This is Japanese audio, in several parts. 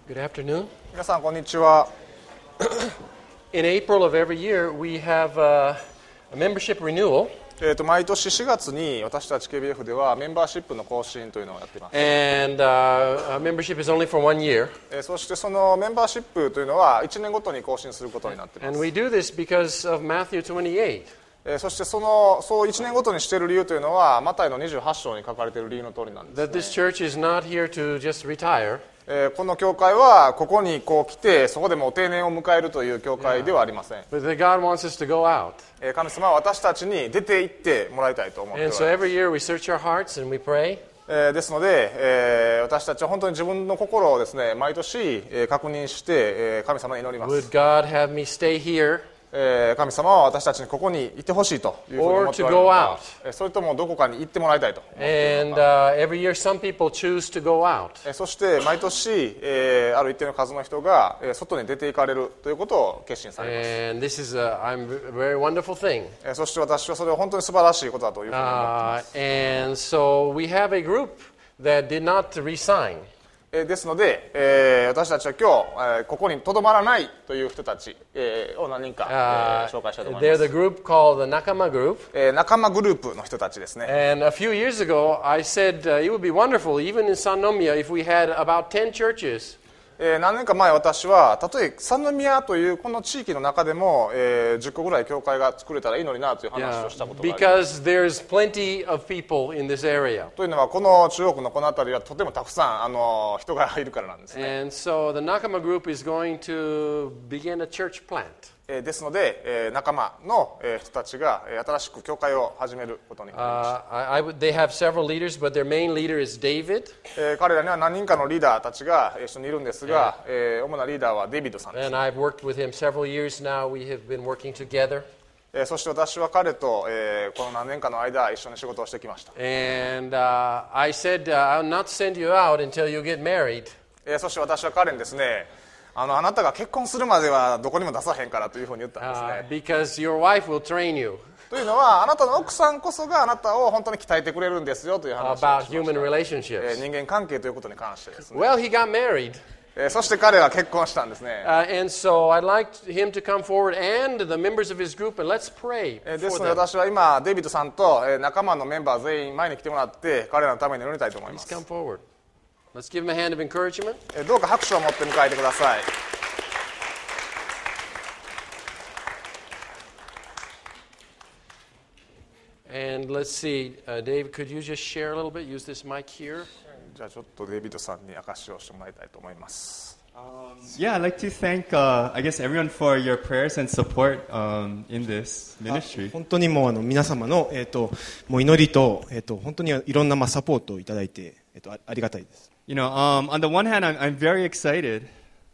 Good afternoon. 皆さんこんにちは。 In April of every year, we have a membership renewal, 毎年4月に私たち KBF ではメンバーシップの更新というのをやっています。 and membership is only for 1 year. そしてそのメンバーシップというのは1年ごとに更新することになっていま And す。 we do this because of Matthew 28. そしてそう1年ごとにしている理由というのはマタイの28章に書かれている理由の通りなんです That ね。 this church is not here to just retire, この教会はここに来てそこでもう定年を迎えるという教会ではありません。 but that God wants us to go out. 神様は私たちに出て行ってもらいたいと思っておら And れ so ます。 every year we search our hearts and we pray. ですので、私たちは本当に自分の心をですね毎年確認して、神様に祈りま Would す。 God have me stay here 神様は私たちにここにいてほしいというふうに思っておられるのか、それともどこかに行ってもらいたいと思っているの and か。 every year some people choose to go out. そして毎年、ある一定の数の人が外に出ていかれるということを決心されます。 And this is a very wonderful thing. そして私はそれは本当に素晴らしいことだというふうに思っています。 And so we have a group that did not resign. ですので、私たちは今日、ここにとどまらないという人たち、を何人か、紹介したいと思いま They're す。 the group called the Nakama Group. 仲間グループの人たちですね。 And a few years ago, I said it would be wonderful, even in Sannomiya, if we had about 10 churches. 何年か前私はたとえ三宮というこの地域の中でも、10個ぐらい教会が作れたらいいのになという話をしたことがあります。 Because there's plenty of people in this area. というのはこの中国のこの辺りはとてもたくさん人がいるからなんですね。 And so the Nakama Group is going to begin a church plant. ですので、仲間の人たちが新しく教会を始めることになりました。 They have several leaders, but their main leader is David. 彼らには何人かのリーダーたちが一緒にいるんですが、主なリーダーはデイビッドさんです。 And I've worked with him several years now. We have been working together. そして私は彼と、この何年かの間一緒に仕事をしてきました。 And I said, I'll not send you out until you get married. そして私は彼にですね、あなたが結婚するまではどこにも出さへんからというふうに言ったんですね。 Because your wife will train you というのはあなたの奥さんこそがあなたを本当に鍛えてくれるんですよという話をしま about した。 human relationships. 人間関係ということに関してですね。 Well, he got married. そして彼は結婚したんですね。 And so I'd like him to come forward and the members of his group, and let's pray です for ので them. 私は今デイビッドさんと仲間のメンバー全員前に来てもらって彼らのために祈りたいと思いま Please す。 come forward. Let's give him a hand of encouragement. どうか拍手を持って迎えてください。 And let's see, Dave, could you just share a little bit? Use this mic here. じゃあちょっとデイビッドさんに証しをしてもらいたいと思います。 Yeah, I'd like to thank, I guess, everyone for your prayers and support in this ministry. 本当にもう皆様の、もう祈りと、本当にいろんなサポートをいただいて、ありがたいです。 You know, on the one hand, I'm very excited.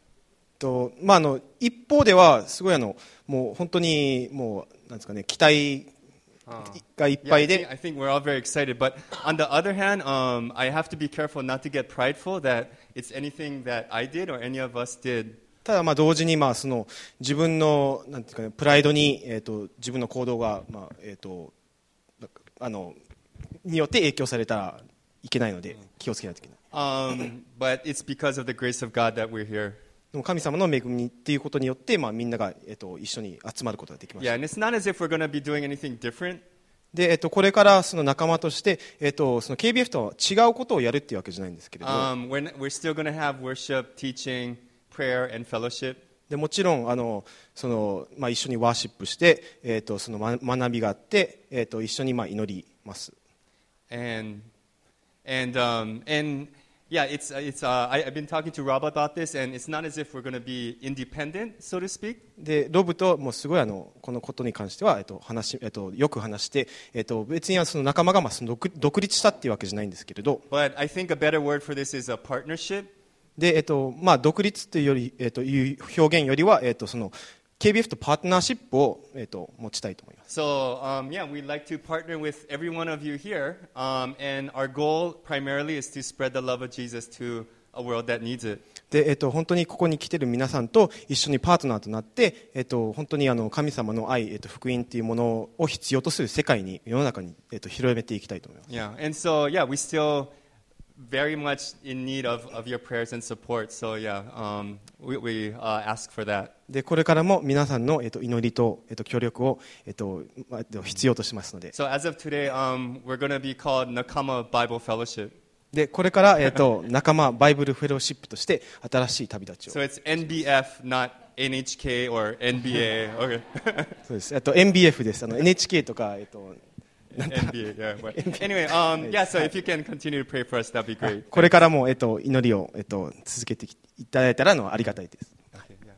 一方ではすごいもう本当にもうなんですかね、期待がいっぱい Yeah, で。 I think we're all very excited. But on the other hand, I have to be careful not to get prideful that it's anything that I did or any of us did. ただ同時にその自分のなんていうかね、プライドに自分の行動がによって影響されたらいけないので気をつけないといけない。 But it's because of the grace of God that we're here. でも神様の恵みっていうことによってみんなが一緒に集まることができまし Yeah, た。 and it's not as if we're going to be doing anything different. でこれからその仲間としてその KBF とは違うことをやるっていうわけじゃないんですけれど。 We're still going to have worship, teaching, prayer, and fellowship. でもちろんその一緒にワーシップして、その学びがあって、一緒に祈ります。 And yeah, I've been talking to Rob about this, and it's not as if we're going to be independent, so to speak. でロブともうすごいこのことに関してはよく話して、別にその仲間がその独立したっていうわけじゃないんですけれど。 But I think a better word for this is a partnership. で独立というよりいう表現よりはそのKBF とパートナーシップを持ちたいと思います。 So yeah, we'd like to partner with every one of you here, and our goal primarily is to spread the love of Jesus to a world that needs it. で本当にここに来ている皆さんと一緒にパートナーとなって、本当に神様の愛、福音というものを必要とする世界に世の中に、広めていきたいと思います。 Yeah, and so yeah, we still very much in need of your prayers and support. So yeah, we ask for that. でこれからも皆さんの、祈りと、協力を、必要としますので、 So as of today, we're going to be called Nakama Bible Fellowship. でこれから、仲間バイブルフェローシップとして新しい旅立ちを So it's NBF, not NHK or NBA. Okay. そうです、NBF です。NHK とか、 NBA, yeah. But anyway, yeah. So if you can continue to pray for us, that'd be great. これからも、祈りを、続けていただいたらありがたいです。 Okay, yeah.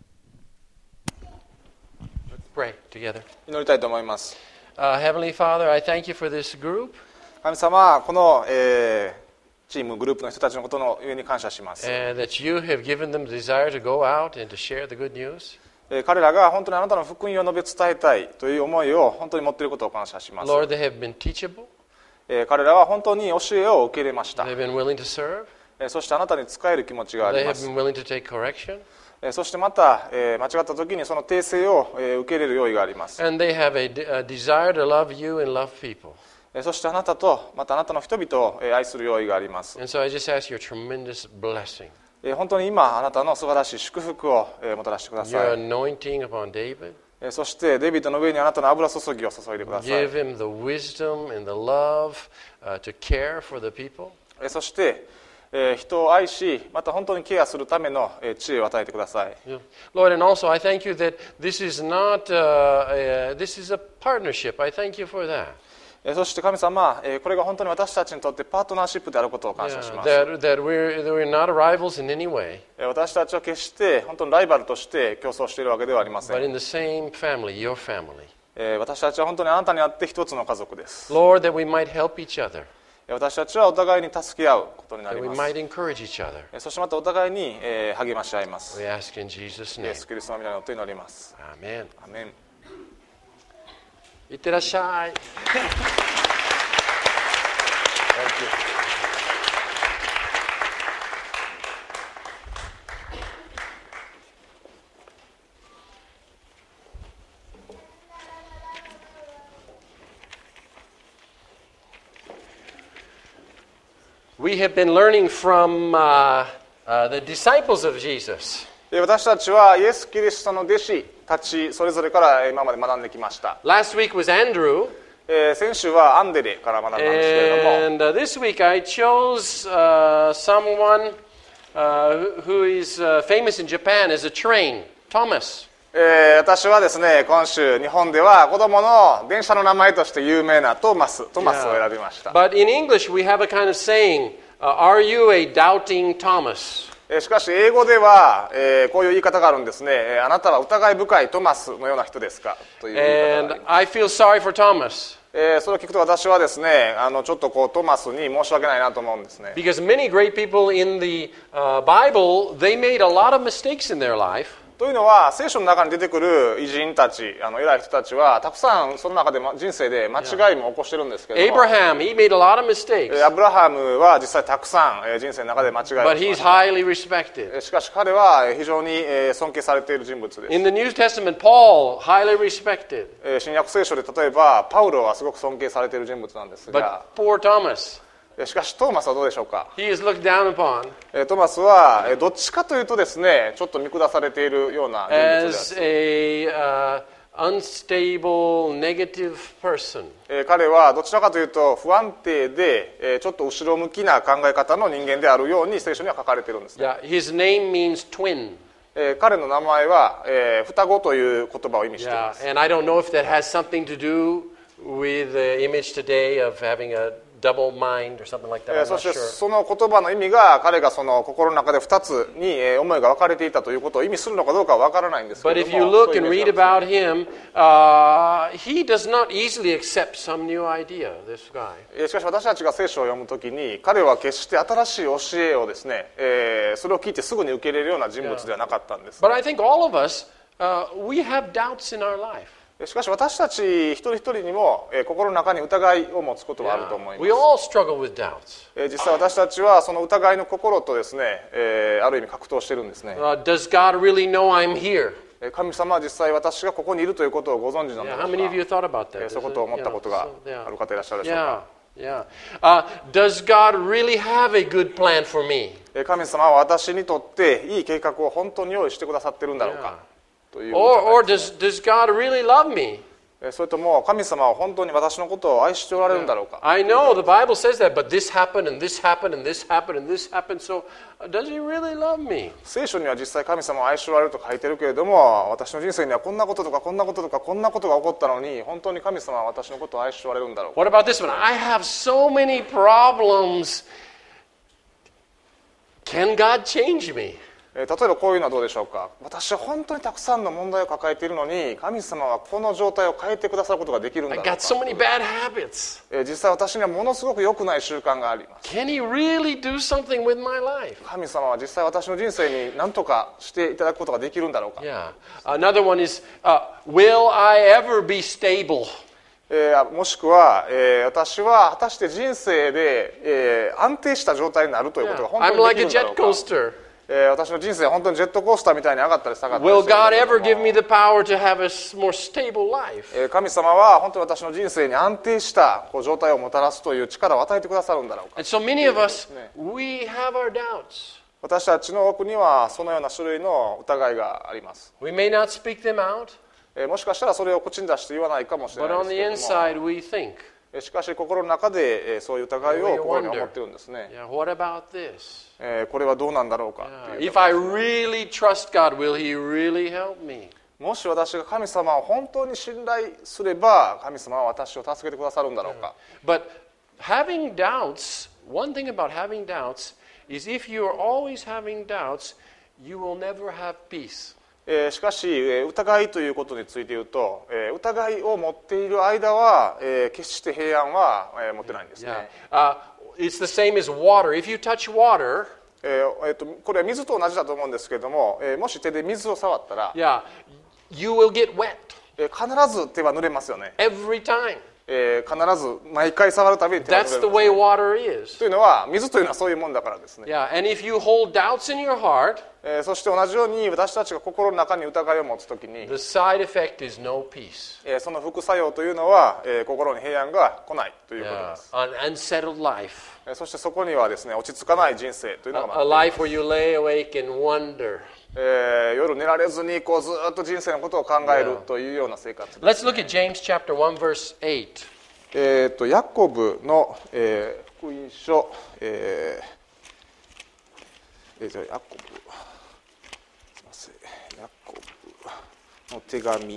Let's pray together. 祈りたいと思います。 Heavenly Father, I thank you for this group. 神様、この、チームグループの人たちのことの上に感謝します。 And that you have given them the desire to go out and to share the good news. 彼らが本当にあなたの福音を述べ伝えたいという思いを本当に持っていることを感謝します。 Lord, they have been teachable. 彼らは本当に教えを受け入れました。 They've been willing to serve. そしてあなたに仕える気持ちがあり They ま have す。 been willing to take correction. そしてまた間違った時にその訂正を受け入れる用意があります。 And they have a desire to love you and love people. そしてあなたとまたあなたの人々を愛する用意があります。 And so I just ask your tremendous blessing. 本当に今あなたの素晴らしい祝福をもたらしてくだ Your さい。 anointing upon David. そしてデビッドの上にあなたの油注ぎを注いでください。 Give him the wisdom and the love to care for the people. そして人を愛しまた本当にケアするための知恵を与えてください。 Lord, and also I thank you that this is not, this is a partnership. I thank you for that. そして神様、これが本当に私たちにとってパートナーシップであることを感謝します。 That we're not rivals in any way, 私たちは決して本当にライバルとして競争しているわけではありませ but ん。 in the same family, your family. 私たちは本当にあなたにあって一つの家族です。 Lord, that we might help each other, 私たちはお互いに助け合うことにな that り we ま might す。 encourage each other. そしてまたお互いに励まし合います。 We ask in Jesus' イ name. エス・キリストの皆によって祈ります。 Amen. アメン。 いってらっしゃい。Thank you. We have been learning from the disciples of Jesus. 私たちはイエス・キリストの弟子たちそれぞれから今まで学んできました。 Last week was Andrew, 先週はアンデレから学んだんですけれども、 and this week I chose someone who is famous in Japan as a train, Thomas. 私はですね、今週日本では子供の電車の名前として有名なトマスを選びました。 But in English we have a kind of saying, are you a doubting Thomas? しかし英語では、こういう言い方があるんですね。あなたは疑い深いトマスのような人ですかという言い方があり And I feel sorry for Thomas それを聞くと私はですね、ちょっとこうトマスに申し訳ないなと思うんですね。 because many great people in the Bible, they made a lot of mistakes in their life. というのは聖書の中に出てくる偉人たち、偉い人たちはたくさんその中で人生で間違いも起こしてるんですけども、 Abraham, he made a lot of mistakes, アブラハムは実際たくさん人生の中で間違いを but し he's ました。 highly respected. しかし彼は非常に尊敬されている人物です。 In the New Testament, Paul, highly respected. 新約聖書で例えばパウロはすごく尊敬されている人物なんですが、 But poor Thomas, しかしトーマスはどうでしょうか。 he is looked down upon トーマスはどっちかというとですね、ちょっと見下されているような人物で as a unstable, negative person. 彼はどちらかというと不安定でちょっと後ろ向きな考え方の人間であるように聖書には書かれているんですね。 Yeah, his name means twin. 彼の名前は双子という言葉を意味していま Yeah, す。 and I don't know if that has something to do with the image today of having a double mind or something like that. I'm そ not して sure. その言葉の意味が彼がその心の中で2つに思いが分かれていたということを意味するのかどうかは分からないんですけ But れど if you も、 look そういう and イメー read ジなんですね about him, he does not easily accept some new idea, this guy. しかし私たちが聖書を読むときに彼は決して新しい教えをですね、それを聞いてすぐに受け入れるような人物ではなかったんです。 But I think all of us, we have doubts in our life. しかし私たち一人一人にも心の中に疑いを持つことはあると思いま We all struggle with doubts. す。実際私たちはその疑いの心とですね、ある意味格闘してるんですね。 Does God really know I'm here? 神様は実際私がここにいるということをご存知なの Yeah, で how many of you しょう thought about か。 that? そういうことを思ったことがある方いらっしゃるでしょうか。 Yeah. Does God really have a good plan for me? 神様は私にとっていい計画を本当に用意してくださってるんだろうか、という Or does God really love me? それとも神様は本当に私のことを愛しておられるんだろうか。 I know the Bible says that, but this happened and this happened and this happened and this happened, so does he really love me? 聖書には実際神様を愛しておられると書いてるけれども、私の人生にはこんなこととかこんなこととかこんなことが起こったのに、本当に神様は私のことを愛しておられるんだろうか。 What about this one? I have so many problems. Can God change me? 例えばこういうのはどうでしょうか。私は本当にたくさんの問題を抱えているのに、神様はこの状態を変えてくださることができるんだ I ろうか。 got so many bad habits. 実際私にはものすごく良くない習慣があります。 Can he really do something with my life? 神様は実際私の人生に何とかしていただくことができるんだろうか。 Yeah. Another one is, will I ever be stable? もしくは、私は果たして人生で、安定した状態になるということが Yeah. 本当 I'm に like で a きるんだろ jet うか。 coaster. 私の人生は本当にジェットコースターみたいに上がったり下がったり Will している God けれ ever ど give も me the power to have a more stable life? 神様は本当に私の人生に安定した状態をもたらすという力を与えてくださるんだろうか。 And so many of us, we have our doubts. 私たちの多くにはそのような種類の疑いがあります。 We may not speak them out, もしかしたらそれを口に出して言わないかもしれ but ない on です the けれど inside we think, も、しかし心の中でそういう疑いを心に思ってるんですね。 yeah, what about this? これはどうなんだろうかっていう。 If I really trust God, will he really help me? もし私が神様を本当に信頼すれば、神様は私を助けてくださるんだろうか。 But having doubts, one thing about having doubts is if you are always having doubts, you will never have peace. しかし疑いということについて言うと、疑いを持っている間は、決して平安は持てないんですね。 Yeah. It's the same as water. If you touch water, これは水と同じだと思うんですけれども、もし手で水を触ったら、 yeah, you will get wet 必ず手は濡れますよね。 every time. 必ず毎回触るたびに手は濡 That's れ the るんです way water is. というのは水というのはそういうもんだからですね。 Yeah, and if you hold doubts in your heart, そして同じように私たちが心の中に疑いを持つときに、 the side effect is no peace. その副作用というのは、心に平安が来ないということで Yeah, す。 an unsettled life. そしてそこにはですね、落ち着かない人生というのが A life where you lay awake and wonder. 夜寝られずにずっと人生のことを考えるというような生活です。 Let's look at James chapter 1 verse 8. ヤコブの、福音書、じゃあヤコブすいません、ヤコブの手紙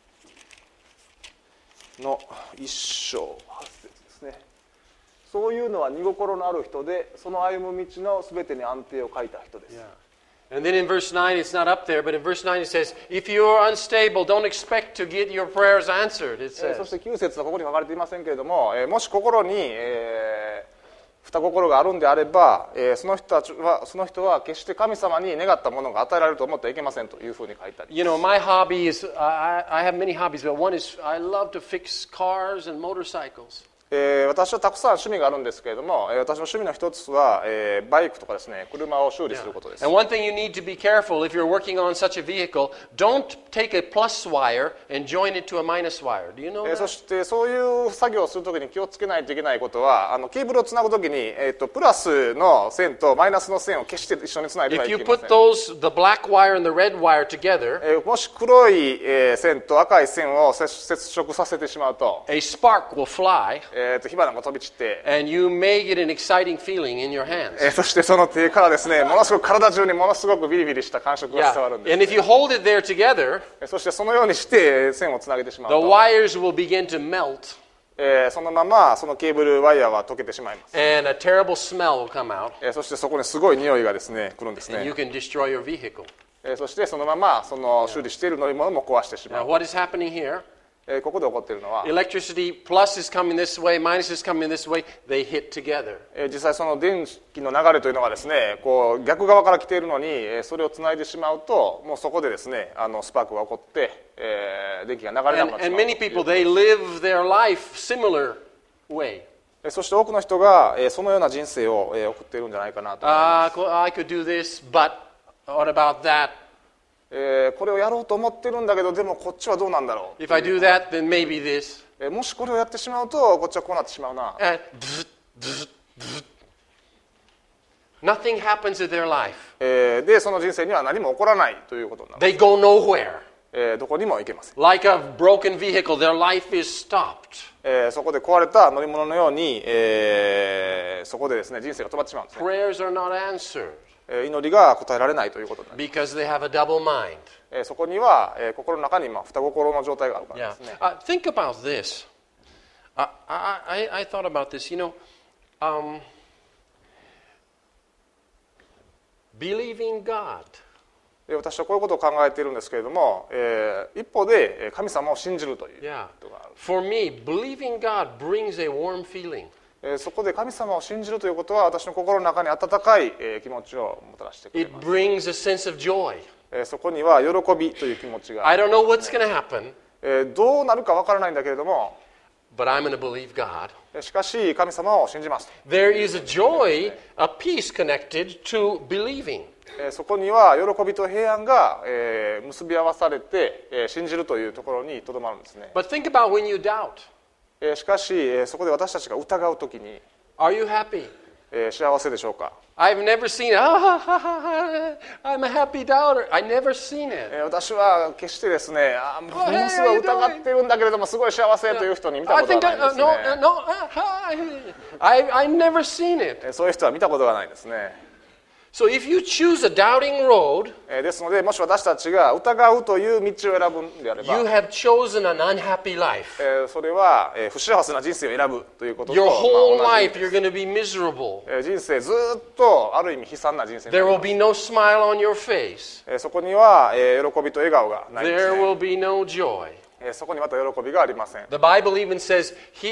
の一章八節ですね。そういうのは荷心のある人で、その歩む道のすべてに安定を書いた人です。 And then in verse 9, it's not up there, but in verse 9 it says, if you are unstable, don't expect to get your prayers answered, it そ says. して9節はここに書かれていませんけれども、もし心に、二心があるんであれば、その人は決して神様に願ったものが与えられると思ってはいけませんというふうに書いてあります。 You know, my hobby is, I have many hobbies, but one is I love to fix cars and motorcycles. 私はたくさん趣味があるんですけれども、私の趣味の一つは、バイクとかですね、車を修理することです。 And one thing you need to be careful if you're working on such a vehicle, don't take a plus wire and join it to a minus wire. Do you know そ that? してそういう作業をするときに気をつけないといけないことは、ケーブルをつなぐときに、プラスの線とマイナスの線を決して一緒につないでは If い you けま put せん。 the black wire and the red wire together, もし黒い線と赤い線を接触させてしまうと、 a spark will fly, 火花が飛び散って、 and you may get an exciting feeling in your hands. そしてその手からですね、ものすごく体中にものすごくビリビリした感触が伝わるん Yeah. です。 And if you hold it there together, そしてそのようにして線をつなげてしまう the と、 wires will begin to melt, そのままそのケーブルワイヤーは溶けてしまいます。 and a terrible smell will come out, そしてそこにすごい匂いがですね、来るんです and you ね。 can destroy your vehicle. そしてそのままその修理している乗り物も壊してしま Now, う。 what is happening here? ここで起こっているのは、 Electricity plus is coming this way, minus is coming this way. They hit together. 実際その電気の流れというのがですね、逆側から来ているのに、それをつないでしまうと、もうそこでですね、スパークが起こって、電気が流れなくな And, ってし and まう many people, they live their life similar way. そして多くの人がそのような人生を送っているんじゃないかなと思います I could do this, but what about that? これをやろうと思ってるんだけど、でもこっちはどうなんだろう。 If I do that, then maybe this. もしこれをやってしまうとこっちはこうなってしまうな。 And nothing happens in their life. でその人生には何も起こらないということになる。 They go nowhere. どこにも行けません。 Like a broken vehicle, their life is stopped. そこで壊れた乗り物のように、そこでですね人生が止まってしまうんですね。 Prayers are not answered 祈りが答えられないということになり because they have a double mind. ます。そこには、心の中に二心の状態があるから Yeah. ですね。 Think about this. I thought about this. Believing God. で私はこういうことを考えているんですけれども、一方で神様を信じるという Yeah. ことがある。 For me, believing God brings a warm feeling. そこで神様を信じるということは私の心の中に温かい気持ちをもたらしてくれ It ます。 brings a sense of joy. そこには喜びという気持ちが、 I don't know what's going to happen, どうなるかわからないんだけれども、 but I'm going to believe God. しかし神様を信じますと。 There is a joy, a peace connected to believing. そこには喜びと平安が結び合わされて信じるというところにとどまるんですね。 But think about when you doubt. しかしそこで私たちが疑うときに Are you happy? 幸せでしょうか。 I've never seen it. I'm a happy doubter. I never seen it. 私は決してですねものすごい疑ってるんだけれどもすごい幸せという人に見た I ことは think ないですね。 I've never seen it. そういう人は見たことがないですね。 So if you choose a doubting road, ですのでもし私たちが疑うという道を選ぶんであれ you ば have chosen an unhappy life. それは不幸せな人生を選ぶということと Your whole 同じ life, you're going to be miserable. 人生ずっとある意味悲惨な人生にな There り will ます。 be no smile on your face. そこには喜びと笑顔がないんです There ね。 will be no joy. そこにまた喜びがありません。 The Bible even says,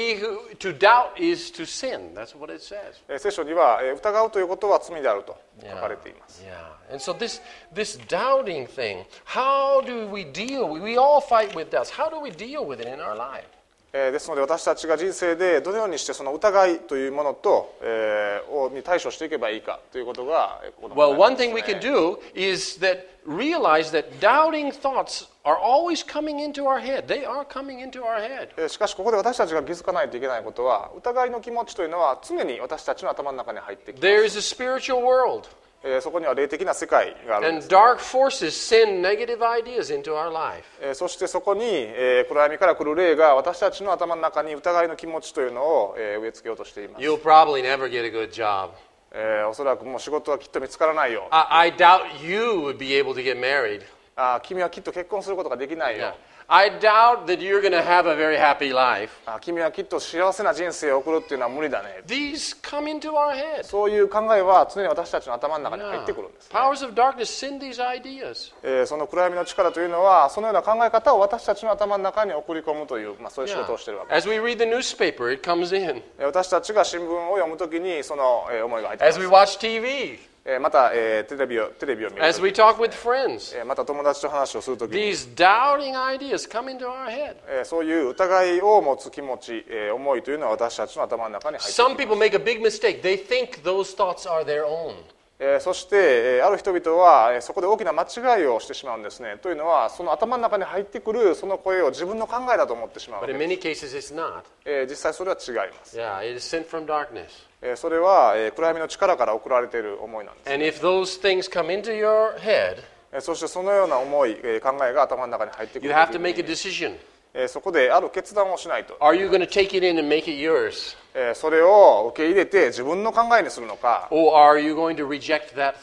to doubt is to sin. That's what it says. 聖書には疑うということは罪であると書かれています。 Yeah. And so this doubting thing, how do we deal? We all fight with doubts. How do we deal with it in our life? ですので私たちが人生でどのようにしてその疑いというものとに対処していけばいいかということがここの Well, 問 one 題 thing ですね。 we can do is realize that doubting thoughts are always coming into our head. They are coming into our head. しかしここで私たちが気づかないといけないことは疑いの気持ちというのは常に私たちの頭の中に入ってきます。 There is a spiritual world, そこには霊的な世界があるんで and す。 dark forces send negative ideas into our life. そしてそこに暗闇から来る霊が私たちの頭の中に疑いの気持ちというのを植え付けようとしています。 You'll probably never get a good job. おそらくもう仕事はきっと見つからないよ。 I doubt you would be able to get married. 君はきっと結婚することができないよ。 I doubt that you're going to have a very happy life. 君はきっと幸せな人生を送るっていうのは無理だね。 These come into our head. そういう考えは常に私たちの頭の中に入ってくるんですね。 Powers of darkness send these ideas. その暗闇の力というのはそのような考え方を私たちの頭の中に送り込むという、そういう仕事をしているわけです。 As we read the newspaper, it comes in. 私たちが新聞を読むときにその思いが入ってき As ま we す。 watch TV, またテレビを見る as と we き、 talk with friends, また友達と話をするときに、 these doubting ideas come into our head. そういう疑いを持つ気持ち、思いというのは私たちの頭の中に入ってき Some ます。 people make a big mistake. They think those thoughts are their own. そしてある人々はそこで大きな間違いをしてしまうんですね。というのはその頭の中に入ってくるその声を自分の考えだと思ってしまうわ But け in で many cases, it's not. す。実際それは違います。 Yeah, it is sent from darkness. それは暗闇の力から送られている思いなんです。 And if those things come into your head, そしてそのような思い、考えが頭の中に入ってく you る have と to make a きに、 decision. そこである決断をしないと。 Are you going to take it in and make it yours? それを受け入れて自分の考えにするのか、 Or are you going to reject that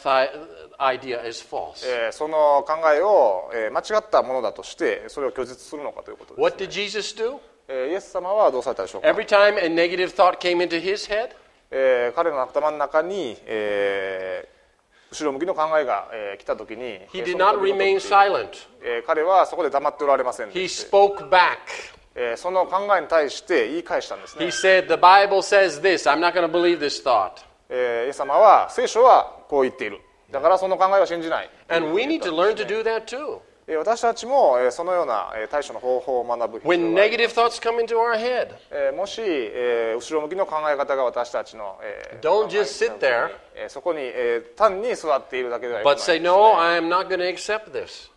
idea as false? その考えを間違ったものだとしてそれを拒絶するのかということです。 What did Jesus do? イエス様はどうされたでしょうか。 Every time a negative thought came into his head, 彼の頭の中に、後ろ向きの考えが、来たときに、 he did not remain silent. 彼はそこで黙っておられませんで He した。 spoke back. その考えに対して言い返したんですね。 He said, The Bible says this. I'm not going to believe this thought. イエス様は聖書はこう言っている。だからその考えは信じない。 And we need to learn to do that too. 私たちもそのような対処の方法を学ぶ必 When 要があり negative thoughts come into our head, もし後ろ向きの考え方が私たちの don't just sit there, そこに単に座っているだけでは but よくない say, No, I am not going to accept this.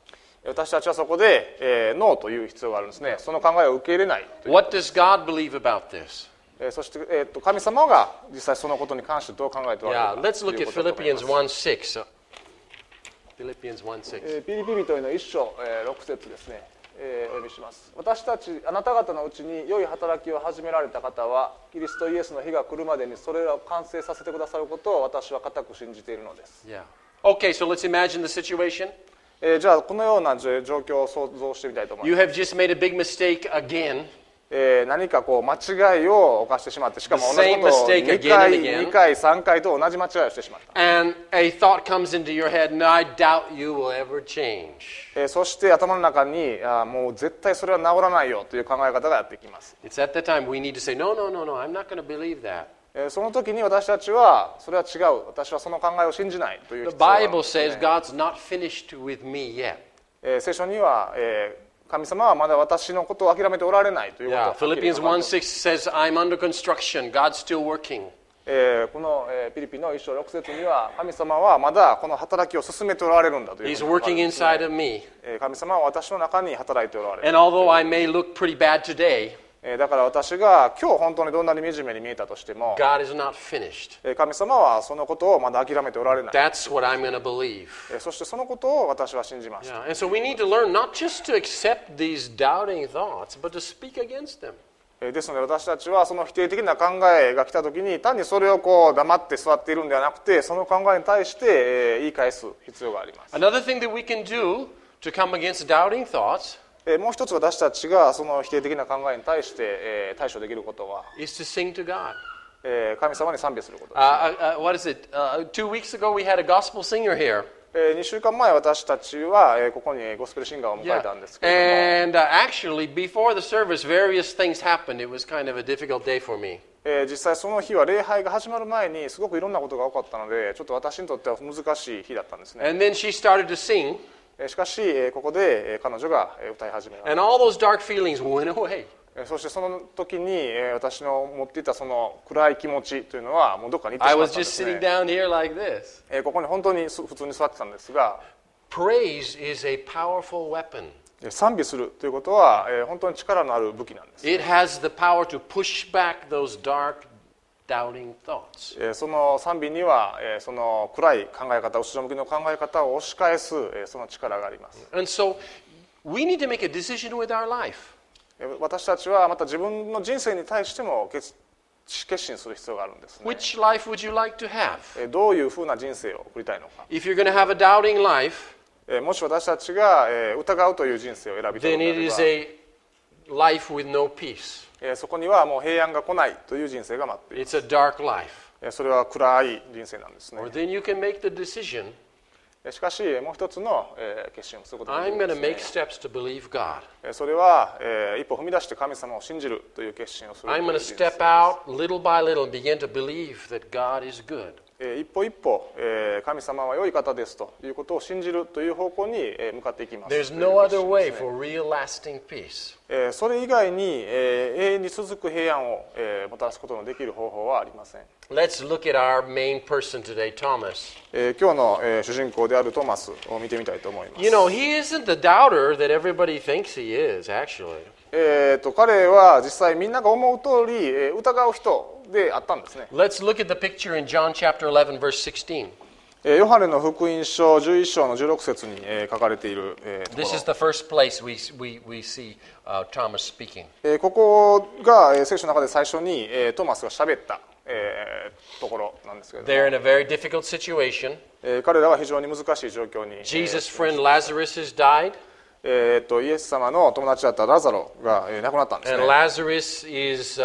私たちはそこで、ノーという必要があるんですね。その考えを受け入れないという。 What does God believe about this? そして、神様が実際そのことに関してどう考えておられ Yeah, るか let's look という at ことだと思います Philippians 1:6. Philippians 1:6. ピリピ人への一章、6節ですね、お読みします。私たちあなた方のうちに良い働きを始められた方はキリストイエスの日が来るまでにそれらを完成させてくださることを私は固く信じているのです。 Yeah. Okay, so let's imagine the situation. じゃあこのような状況を想像してみたいと思い You ま have just made a big mistake again. す。何かこう間違いを犯してしまって、しかも同じことを The same mistake again and again. 2回3回と同じ間違いをしてしまった。 And a thought comes into your head, and I doubt you will ever change. そして頭の中にもう絶対それは治らないよという考え方がやってきます。 It's at that time we need to say, no, I'm not going to believe that. その時に私たちはそれは違う、私はその考えを信じないという The 必要があるん Bible ですね says God's not finished with me yet. 聖書には、神様はまだ私のことを諦めておられないということを Yeah, はっきり Philippians と書いております 1:6 says, I'm under construction. God's still working. この、ピリピの1章6節には神様はまだこの働きを進めておられるんだという He's ことが書い working てあるんですね inside of me. 神様は私の中に働いておられる And although I may look pretty bad today, だから私が今日本当にどんなに惨めに見えたとしても God is not finished. 神様はそのことをまだ諦めておられない That's what I'm going to believe. そしてそのことを私は信じます Yeah, and so we need to learn not just to accept these doubting thoughts, but to speak against them. ですので私たちはその否定的な考えが来た時に単にそれをこう黙って座っているんではなくてその考えに対して言い返す必要があります Another thing that we can do to come against doubting thoughts もう一つ私たちがその否定的な考えに対して対処できることは is to sing to God. 神様に賛美することです What is it? 2 weeks ago we had a gospel singer here. 2週間前私たちはここにゴスペルシンガーを迎えたんですけれども And actually, before the service, various things happened. It was kind of a difficult day for me. 実際その日は礼拝が始まる前にすごくいろんなことが起こったのでちょっと私にとっては難しい日だったんですね And then she started to sing, しかしここで彼女が歌い始めました and all those dark feelings went away. そしてその時に私の持っていたその暗い気持ちというのはもうどっかに行って I しまっ was たんで just す sitting ね down here like this. ここに本当に普通に座ってたんですが Praise is a powerful weapon. 賛美するということは本当に力のある武器なんです It has the power to push back those dark, doubting thoughts. その賛美にはその暗い考え方後ろ向きの考え方を押し返すその力があります And so we need to make a decision with our life. 私たちはまた自分の人生に対しても決心する必要があるんですね Which life would you like to have? どういうふうな人生を送りたいのか If you're going to have a doubting life, もし私たちが疑うという人生を選びたい then のであ it れ is ば a life with no peace. そこにはもう平安が来ないという人生が待っている It's a dark life. それは暗い人生なんですね Or then you can make the decision, しかしもう一つの決心をすることができ I'm る going ん to で make すね steps to believe God. それは一歩踏み出して神様を信じるという決心をするとい I'm う going 人 to 生です step out little by little and begin to believe that God is good. 一歩一歩神様は良い方ですということを信じるという方向に向かっていきます There's no other way for real lasting peace. それ以外に永遠に続く平安をもたらすことのできる方法はありません Let's look at our main person today, Thomas. 今日の主人公であるトマスを見てみたいと思います You know, he isn't the doubter that everybody thinks he is, actually. 彼は実際みんなが思う通り疑う人であったんですね Let's look at the picture in John chapter 11, verse 16. ヨハネの福音書11章の16節に書かれているとこ This is the first place we see Thomas speaking. ろここが聖書の中で最初にトマスが喋ったところなんですけれど They're in a very difficult situation. も彼らは非常に難しい状況に Jesus' friend Lazarus has died, イエス様の友達だったラザロが亡くなったんですね and Lazarus is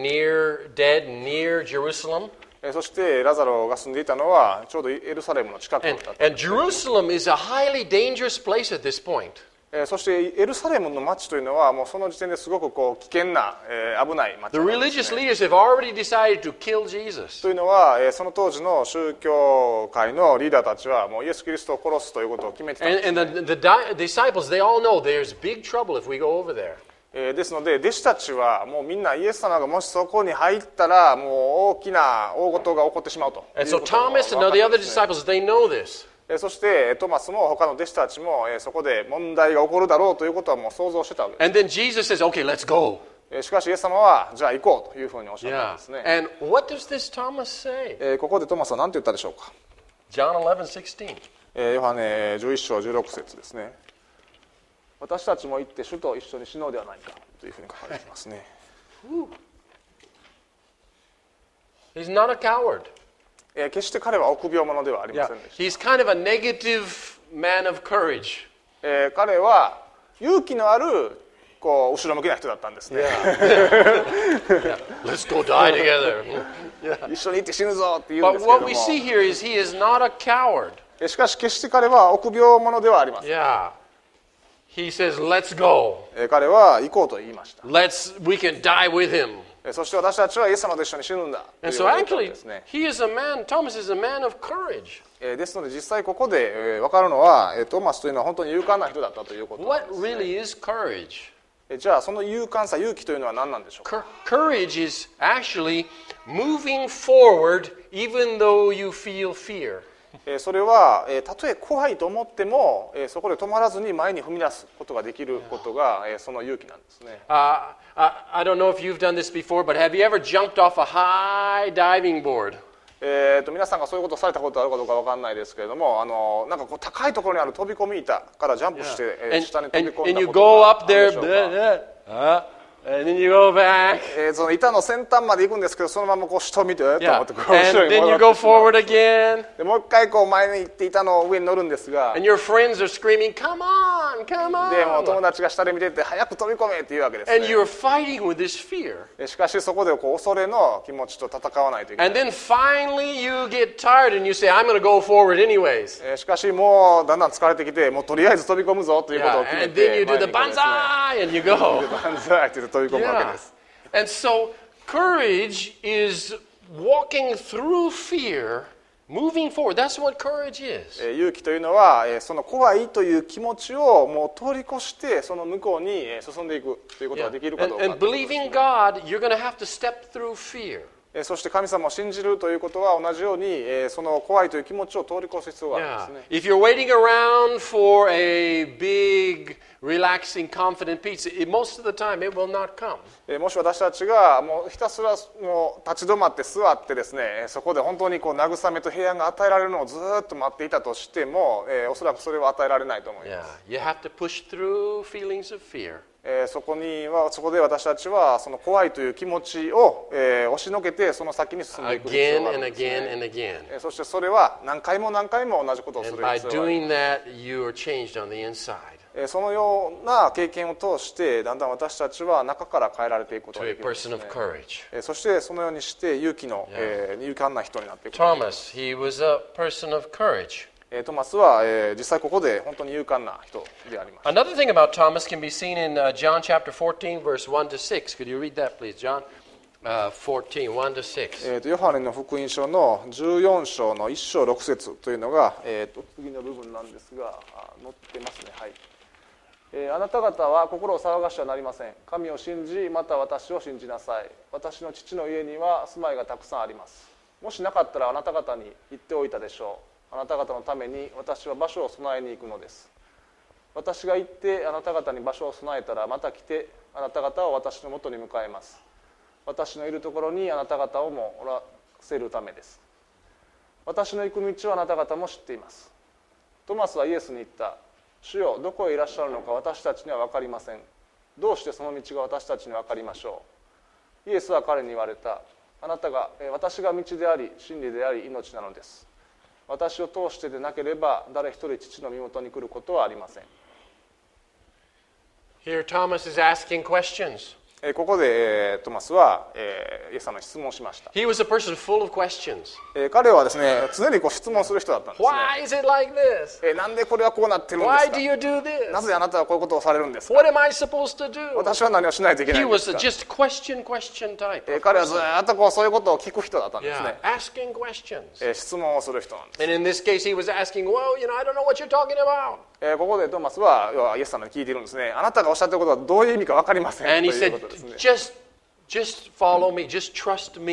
dead near Jerusalem. そしてラザロが住んでいたのはちょうどエルサレムの近くだった And Jerusalem is a highly dangerous place at this point. そしてエルサレムの町というのはもうその時点ですごくこう危険な危ない町 The なんです religious ね leaders have already decided to kill Jesus. というのはその当時の宗教界のリーダーたちはもうイエス・キリストを殺すということを決めてたんです And the disciples, they all know there's big trouble if we go over there. ですので弟子たちはもうみんなイエス様がもしそこに入ったらもう大きな大事が起こってしまうという And こ so とが Thomas 分 and か the ったん other ですね disciples, they know this. そしてトマスも他の弟子たちもそこで問題が起こるだろうということはもう想像してたわけです。 And then Jesus says, okay, let's go. しかしイエス様はじゃあ行こうというふうにおっしゃったん Yeah. ですね。 And what does this Thomas say? ここでトマスは何て言ったでしょうか。 John 11:16. ヨハネ11章16節ですね。私たちも行って主と一緒に死のうではないかというふうに書かれていますね。 He's not a coward. 決して彼は臆病者ではありま Yeah. せんでし He's kind of a negative man of courage. た。彼は勇気のあるこう後ろ向きな人だったんですね。 Yeah. Let's go die together. 一緒に行って死ぬぞって言うん But ですけれ what ど we も、 see here is he is not a coward. しかし決して彼は臆病者ではありません。 Yeah. He says, let's go. 彼は行こうと言いました。 We can die with him. そして私たちはイエス様と一緒に死ぬんだとい And う so ことを言ったん actually, ですね。 he is a man, Thomas is a man of courage. ですので実際ここで分かるのはトマスというのは本当に勇敢な人だったということなん What ですね。 really is courage? じゃあその勇敢さ勇気というのは何なんでしょうか。 Courage is actually moving forward even though you feel fear. それはたとえ怖いと思ってもそこで止まらずに前に踏み出すことができることがその勇気なんですね。 I don't know if you've done this before, but have you ever jumped off a high diving board? 皆さんがそういうことをされたことあるかどうか分かんないですけれども、なんかこう高いところにある飛び込み板からジャンプして、 And, 下に飛び and, 込ん and だ you こ go とが up ある there, でしょうか。 and then you go back. その板の先端まで行くんですけど、そのままこう下を見てと思 Yeah. ってこう後ろ And に then 戻 you って go しまう forward again. でもう一回こう前に行って板の上に乗るんですが、 And your friends are screaming, come on, come でもう友 on. 達が下で見てて早く飛び込めって言うわけです And ね。 you're fighting with this fear. しかしそこでこう恐れの気持ちと戦わないといけない。 And then finally you get tired and you say, I'm going to go forward anyways. しかしもうだんだん疲れてきてもうとりあえず飛び込むぞということを Yeah. 決め And then て you do 前 the に行くんですね。 banzai and you go. バンザイって言って飛び込むわけ Yeah. です。 And so courage is walking through fear, moving forward. That's what courage is. 勇気というのはその怖いという気持ちをもう通り越してその向こうに進んでいくということ Yeah. ができるかどうか And ということですね。 believing God, you're going to have to step through fear. そして神様を信じるということは同じようにその怖いという気持ちを通り越す必要があるん Yeah. ですね。 If you're waiting around for a big, relaxing, confident peace, most of the time it will not come. もし私たちがもうひたすらもう立ち止まって座ってですねそこで本当にこう慰めと平安が与えられるのをずっと待っていたとしてもおそらくそれは与えられないと思います。 Yeah. You have to push through feelings of fear. そこで私たちはその怖いという気持ちを押しのけてその先に進んでいく必要 Again がある and んですね。 again and again. そしてそれは何回も何回も同じことをす And る by 必要がある。 doing that, you are changed on the inside そのような経験を通してだんだん私たちは中から変えられていくこと to が a できるんです person ね of courage. そしてそのようにして勇気の、勇敢な人になっていくことができます Thomas, he was a person of courage. トマスは、実際ここで本当に勇敢な人でありました。 Another thing about Thomas can be seen in John chapter 14, verse 1 to 6. Could you read that, please, John? 14, 1 to 6. ヨハネの福音書の14章の1章6節というのが、次の部分なんですが載ってますね。はい。あなた方は心を騒がしてはなりません。神を信じまた私を信じなさい。私の父の家には住まいがたくさんあります。もしなかったらあなた方に言っておいたでしょう。あなた方のために私は場所を備えに行くのです。私が行ってあなた方に場所を備えたらまた来てあなた方を私のもとに迎えます。私のいるところにあなた方をもおらせるためです。私の行く道をあなた方も知っています。トマスはイエスに言った。主よ、どこへいらっしゃるのか私たちには分かりません。どうしてその道が私たちに分かりましょう。イエスは彼に言われた。私が道であり真理であり命なのです。私を通してでなければ誰一人父の身元に来ることはありません。 Here, Thomas is asking questions. ここでトマスはイエス様に質問しました。 He was a person full of questions. 彼はですね常にこう質問する人だったんですね。 Why is it like this? なんでこれはこうなってるんで Why すか。 do you do this? なぜあなたはこういうことをされるんですか。 What am I supposed to do? 私は何をしないといけない He んで was すか。 just question type. 彼はずっとこうそういうことを聞く人だったんです Yeah, ね。 asking questions. 質問をする人なんです。 And in this case, he was asking, well, I don't know what you're talking about. ここでトーマスは要はイエス様に聞いているんですね。あなたがおっしゃっていることはどういう意味か分かりません And と he いう said, ことですね。 just follow me, just trust me,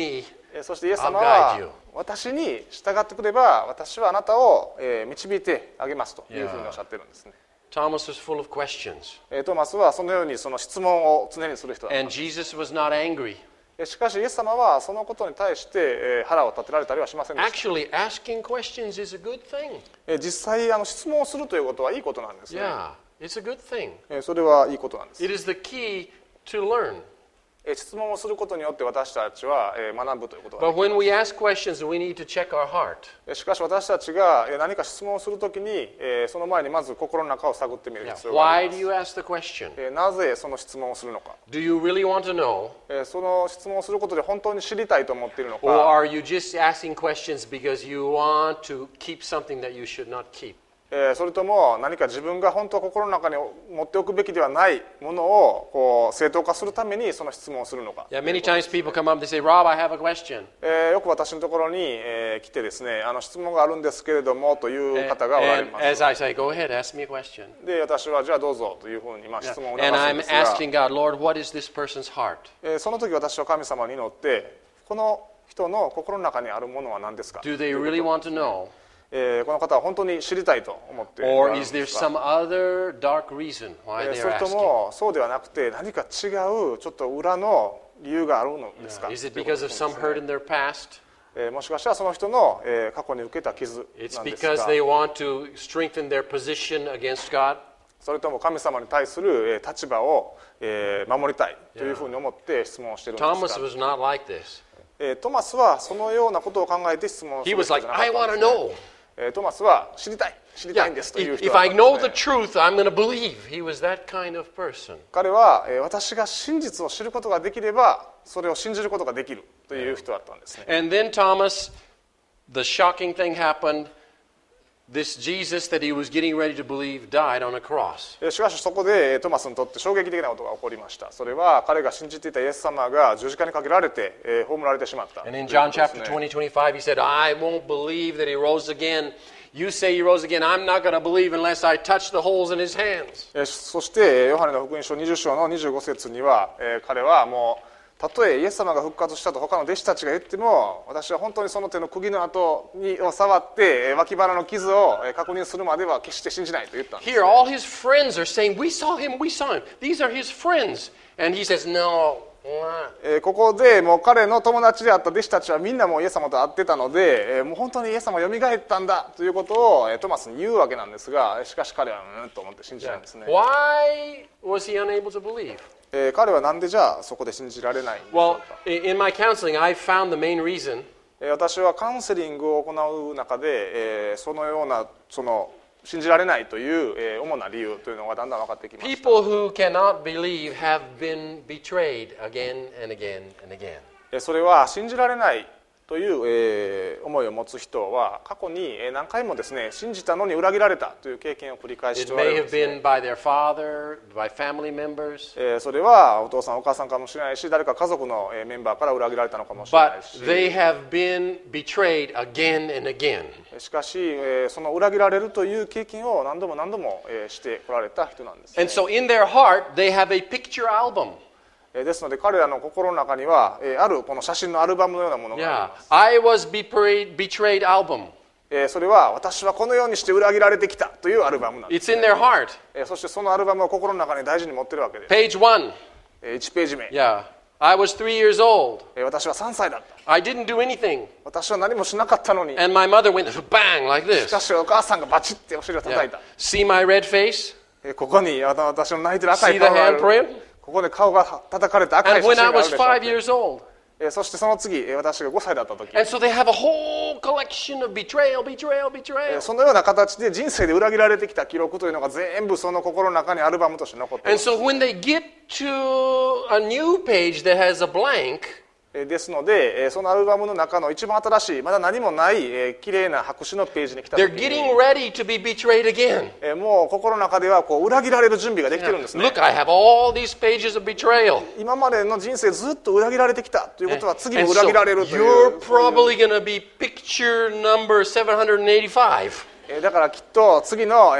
そしてイエス I'll 様 guide は you. 私に従ってくれば私はあなたを導いてあげますというふうにおっしゃってるんですね。 Thomas was full of questions. トーマスはそのようにその質問を常にする人だったん And です。 Jesus was not angry. しかしイエス様はそのことに対して腹を立てられたりはしませんでした。 Actually, asking questions is a good thing. 実際質問をするということはいいことなんですね。 Yeah, it's a good thing. それはいいことなんです。 It is the key to learn. 質問をすることによって私たちは学ぶということがで But き when we ask questions, we need to check our heart. ます。しかし私たちが何か質問をするときにその前にまず心の中を探ってみる Yeah. 必要があ Why り do ま you ask the question? す。なぜその質問をするのか。 Do you really want to know? その質問をすることで本当に知りたいと思っているの Or か、 are you just asking questions because you want to keep something that you should not keep? それとも何か自分が本当は心の中に持っておくべきではないものをこう正当化するためにその質問をするのか。 Yeah, many times people come up and say, Rob, I have a question. よく私のところに来てですね、質問があるんですけれどもという方がおられ And ま as す。 I say, go ahead, ask me a question. で、私はじゃあどうぞというふうに質問を促 And すん I'm ですが、 asking God, Lord, what is this person's heart? その時私は神様に祈ってこの人の心の中にあるものは何ですか。 Do they really want to know? この方は本当に知りたいと思っておら Or れるん is で there すか。 some other dark reason why そ they're れと asking? もそうではなくて何か違うちょっと裏の理由があるのですか。 Is it ということ because で of すね some hurt in their past? もしかしたらその人の過去に受けた傷 It's なんです because が、 they want to strengthen their position against God? それとも神様に対する立場を守りたいというふうに思って質問をしているんです Thomas か。 was not like this. トマスはそのようなことを考えて質問をす He る was 人 like, じゃなか I った want ん to ですね。 know. トマスは知りたいんですという If 人 if だっ I たんで know す the ね。 truth, I'm going to believe. He was that kind of person. 彼は私が真実を知ることができればそれを信じることができるという人だったんですね。 And then Thomas, the shocking thing happened. This Jesus that he was getting ready to believe died on a cross. しかしそこでトマスにとって衝撃的なことが起こりました。それは彼が信じていたイエス様が十字架にかけられて葬られてしまった。 And in という John ことですね chapter 20, 25, he said, I won't believe that he rose again. You say he rose again. I'm not going to believe unless I touch the holes in his hands. そしてヨハネの福音書20章の25節には彼はもうたとえイエス様が復活したと他の弟子たちが言っても私は本当にその手の釘の跡を触って脇腹の傷を確認するまでは決して信じないと言ったんです Here, all his friends are saying, We saw him. These are his friends. And he says, No. ここでもう彼の友達であった弟子たちはみんなもうイエス様と会ってたのでもう本当にイエス様が蘇ったんだということをトマスに言うわけなんですがしかし彼はと思って信じないんですね。 Why was he unable to believe? 彼はなんでじゃあそこで信じられないんでしょ Well, うか。 in my counseling, I found the main reason 私はカウンセリングを行う中でそのような信じられないという主な理由というのがだんだん分かってきました。 people who cannot believe have been betrayed again and again and again. それは信じられないという思いを持つ人は過去に何回もですね信じたのに裏切られたという経験を繰り返し It ておられ may るんで have すね。 been by their father, by family members, それはお父さんお母さんかもしれないし誰か家族のメンバーから裏切られたのかもしれない but し they have been betrayed again and again. しかしその裏切られるという経験を何度も何度もしてこられた人なんですね。 And so in their heart, they have a picture album. ですので彼らの心の中にはあるこの写真のアルバムのようなものがあ Yeah. ります。 I was betrayed album. それは私はこのようにして裏切られてきたというアルバムなんです。 It's in their heart. そしてそのアルバムを心の中に大事に持ってるわけです。 Page 1. 1ページ目、 Yeah. I was 3 years old. 私は3歳だった。 I didn't do anything. 私は何もしなかったのに、 And my mother went bang like しか this. しお母さんがバチッてお尻を叩い Yeah. た。 See my red face? ここに私の泣いてる赤 See い the 顔がある。 handprint? ここで顔が叩かれた赤い And 写 when 真 I がある was でしょ 5 years old. そしてその次私が5歳だった時、 And so they have a whole collection of betrayal. そのような形で人生で裏切られてきた記録というのが全部その心の中にアルバムとして残っている。 And so when they get to a new page that has a blank, ですのでそのアルバムの中の一番新しいまだ何もない綺麗な白紙のページに来た時 they're getting ready to be betrayed again. にもう心の中では裏切られる準備ができてるんですね。 Look, I have all these pages of betrayal. 今までの人生ずっと裏切られてきたということは次も And 裏 so 切られるという you're probably going to be picture number 785. だからきっと次の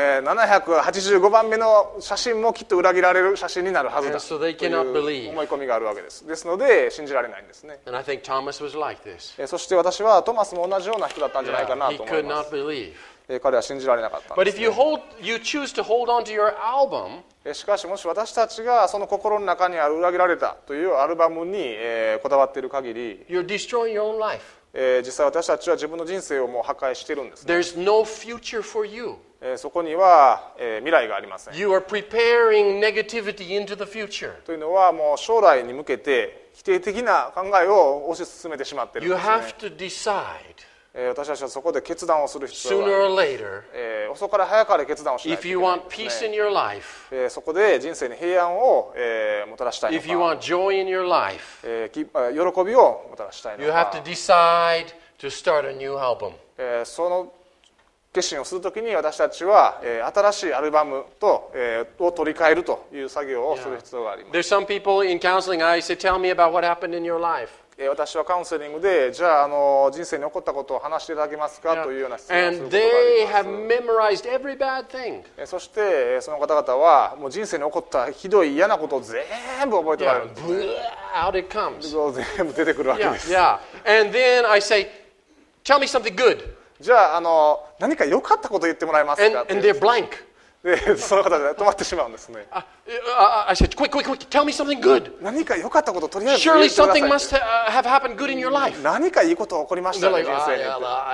785番目の写真もきっと裏切られる写真になるはず And だ so と they い cannot う believe. 思い込みがあるわけです。ですので信じられないんですね。 And I think Thomas was like this. そして私はトマスも同じような人だったんじゃないか Yeah, な he と思い could ま not す。 believe. 彼は信じられなかったん But で if す you ね。 choose to hold on to your album, しかしもし私たちがその心の中にある裏切られたというアルバムにこだわっている限り、 you're destroying your own life. 実際私たちは自分の人生をもう破壊しているんですね。 There's no future for you. そこには未来がありません。 You are preparing negativity into the future. というのはもう将来に向けて否定的な考えを推し進めてしまっているん You ですね。 have to decide 私たちはそこで決断をする必要 sooner があ or later る。遅かれ早かれ決断をしないと if い you けないん want です peace in ね。 your life, そこで人生に平安をもたらしたいの if you か、 want joy in your life, 喜びをもたらしたいの you have か to、decide to start a new album. その決心をするときに私たちは新しいアルバムを取り替えるという作業をする必要があります。 There's some people in counseling, I say, tell me about what happened in your life. 私はカウンセリングでじゃあ人生に起こったことを話していただけますかというような質問をする And ことが they あ have ります。 memorized every bad thing. そしてその方々はもう人生に起こったひどい嫌なことを全部覚えておられ Yeah, るんです。 out it comes. 全部出てくるわけ Yeah, です。 yeah. And then I say, tell me something good. じゃあ何か良かったことを言ってもらえますか And they're blank. でその方で止まってしまうんですね。 I said, quick, tell me something good. 何か良かったことをとりあえず言 Surely ってください something って must have happened good in your life. 何かいいことが起こりました They're ね like, 人生に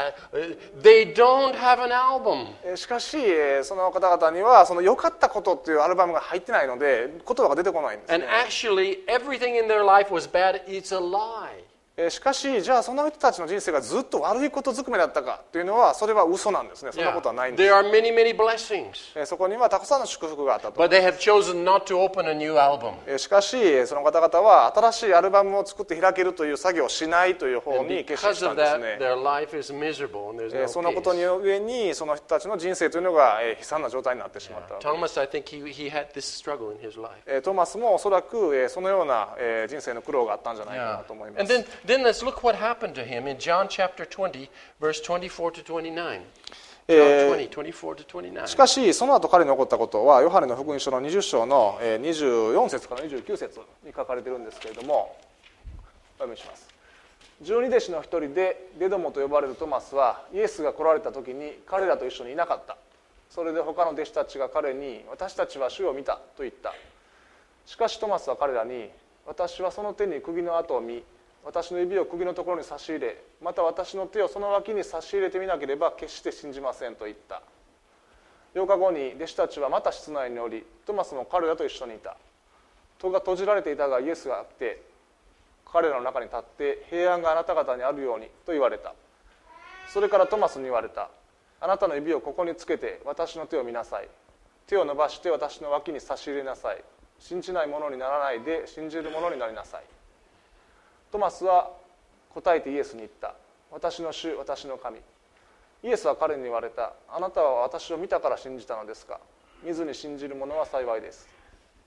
they don't have an album. しかしその方々にはその良かったことっていうアルバムが入ってないので言葉が出てこないんです And ね。 actually, everything in their life was bad. It's a lie. しかしじゃあその人たちの人生がずっと悪いことずくめだったかというのはそれは嘘なんですね。そんな Yeah. ことはないんで There are many, many blessings. そこにはたくさんの祝福があったと。 But they have chosen not to open a new album. しかしその方々は新しいアルバムを作って開けるという作業をしないという方 And に決心 because したん of です that, ね。 their life is miserable and there's no そのことに peace. 上にその人たちの人生というのが悲惨な状態になってしまったわけ Thomas, I think he had this struggle in his life. トマスもおそらくそのような人生の苦労があったんじゃないかなと思いま And す。 then let's look what happened to him in John chapter 20, verse 24 to 29. John 20, 24 to 29. しかしその後彼に起こったことはヨハネの福音書の20章の24節から29節に書かれているんですけれども、お読みします。12弟子の一人でデドモと呼ばれるトマスはイエスが来られた時に彼らと一緒にいなかった。それで他の弟子たちが彼に私たちは主を見たと言った。しかしトマスは彼らに私はその手に釘の跡を見、私の指を釘のところに差し入れ、また私の手をその脇に差し入れてみなければ決して信じませんと言った。8日後に弟子たちはまた室内におり、トマスも彼らと一緒にいた。戸が閉じられていたがイエスが来て彼らの中に立って平安があなた方にあるようにと言われた。それからトマスに言われた。あなたの指をここにつけて私の手を見なさい。手を伸ばして私の脇に差し入れなさい。信じないものにならないで信じるものになりなさい。トマスは答えてイエスに言った。私の主、私の神。イエスは彼に言われた。あなたは私を見たから信じたのですか。見ずに信じる者は幸いです。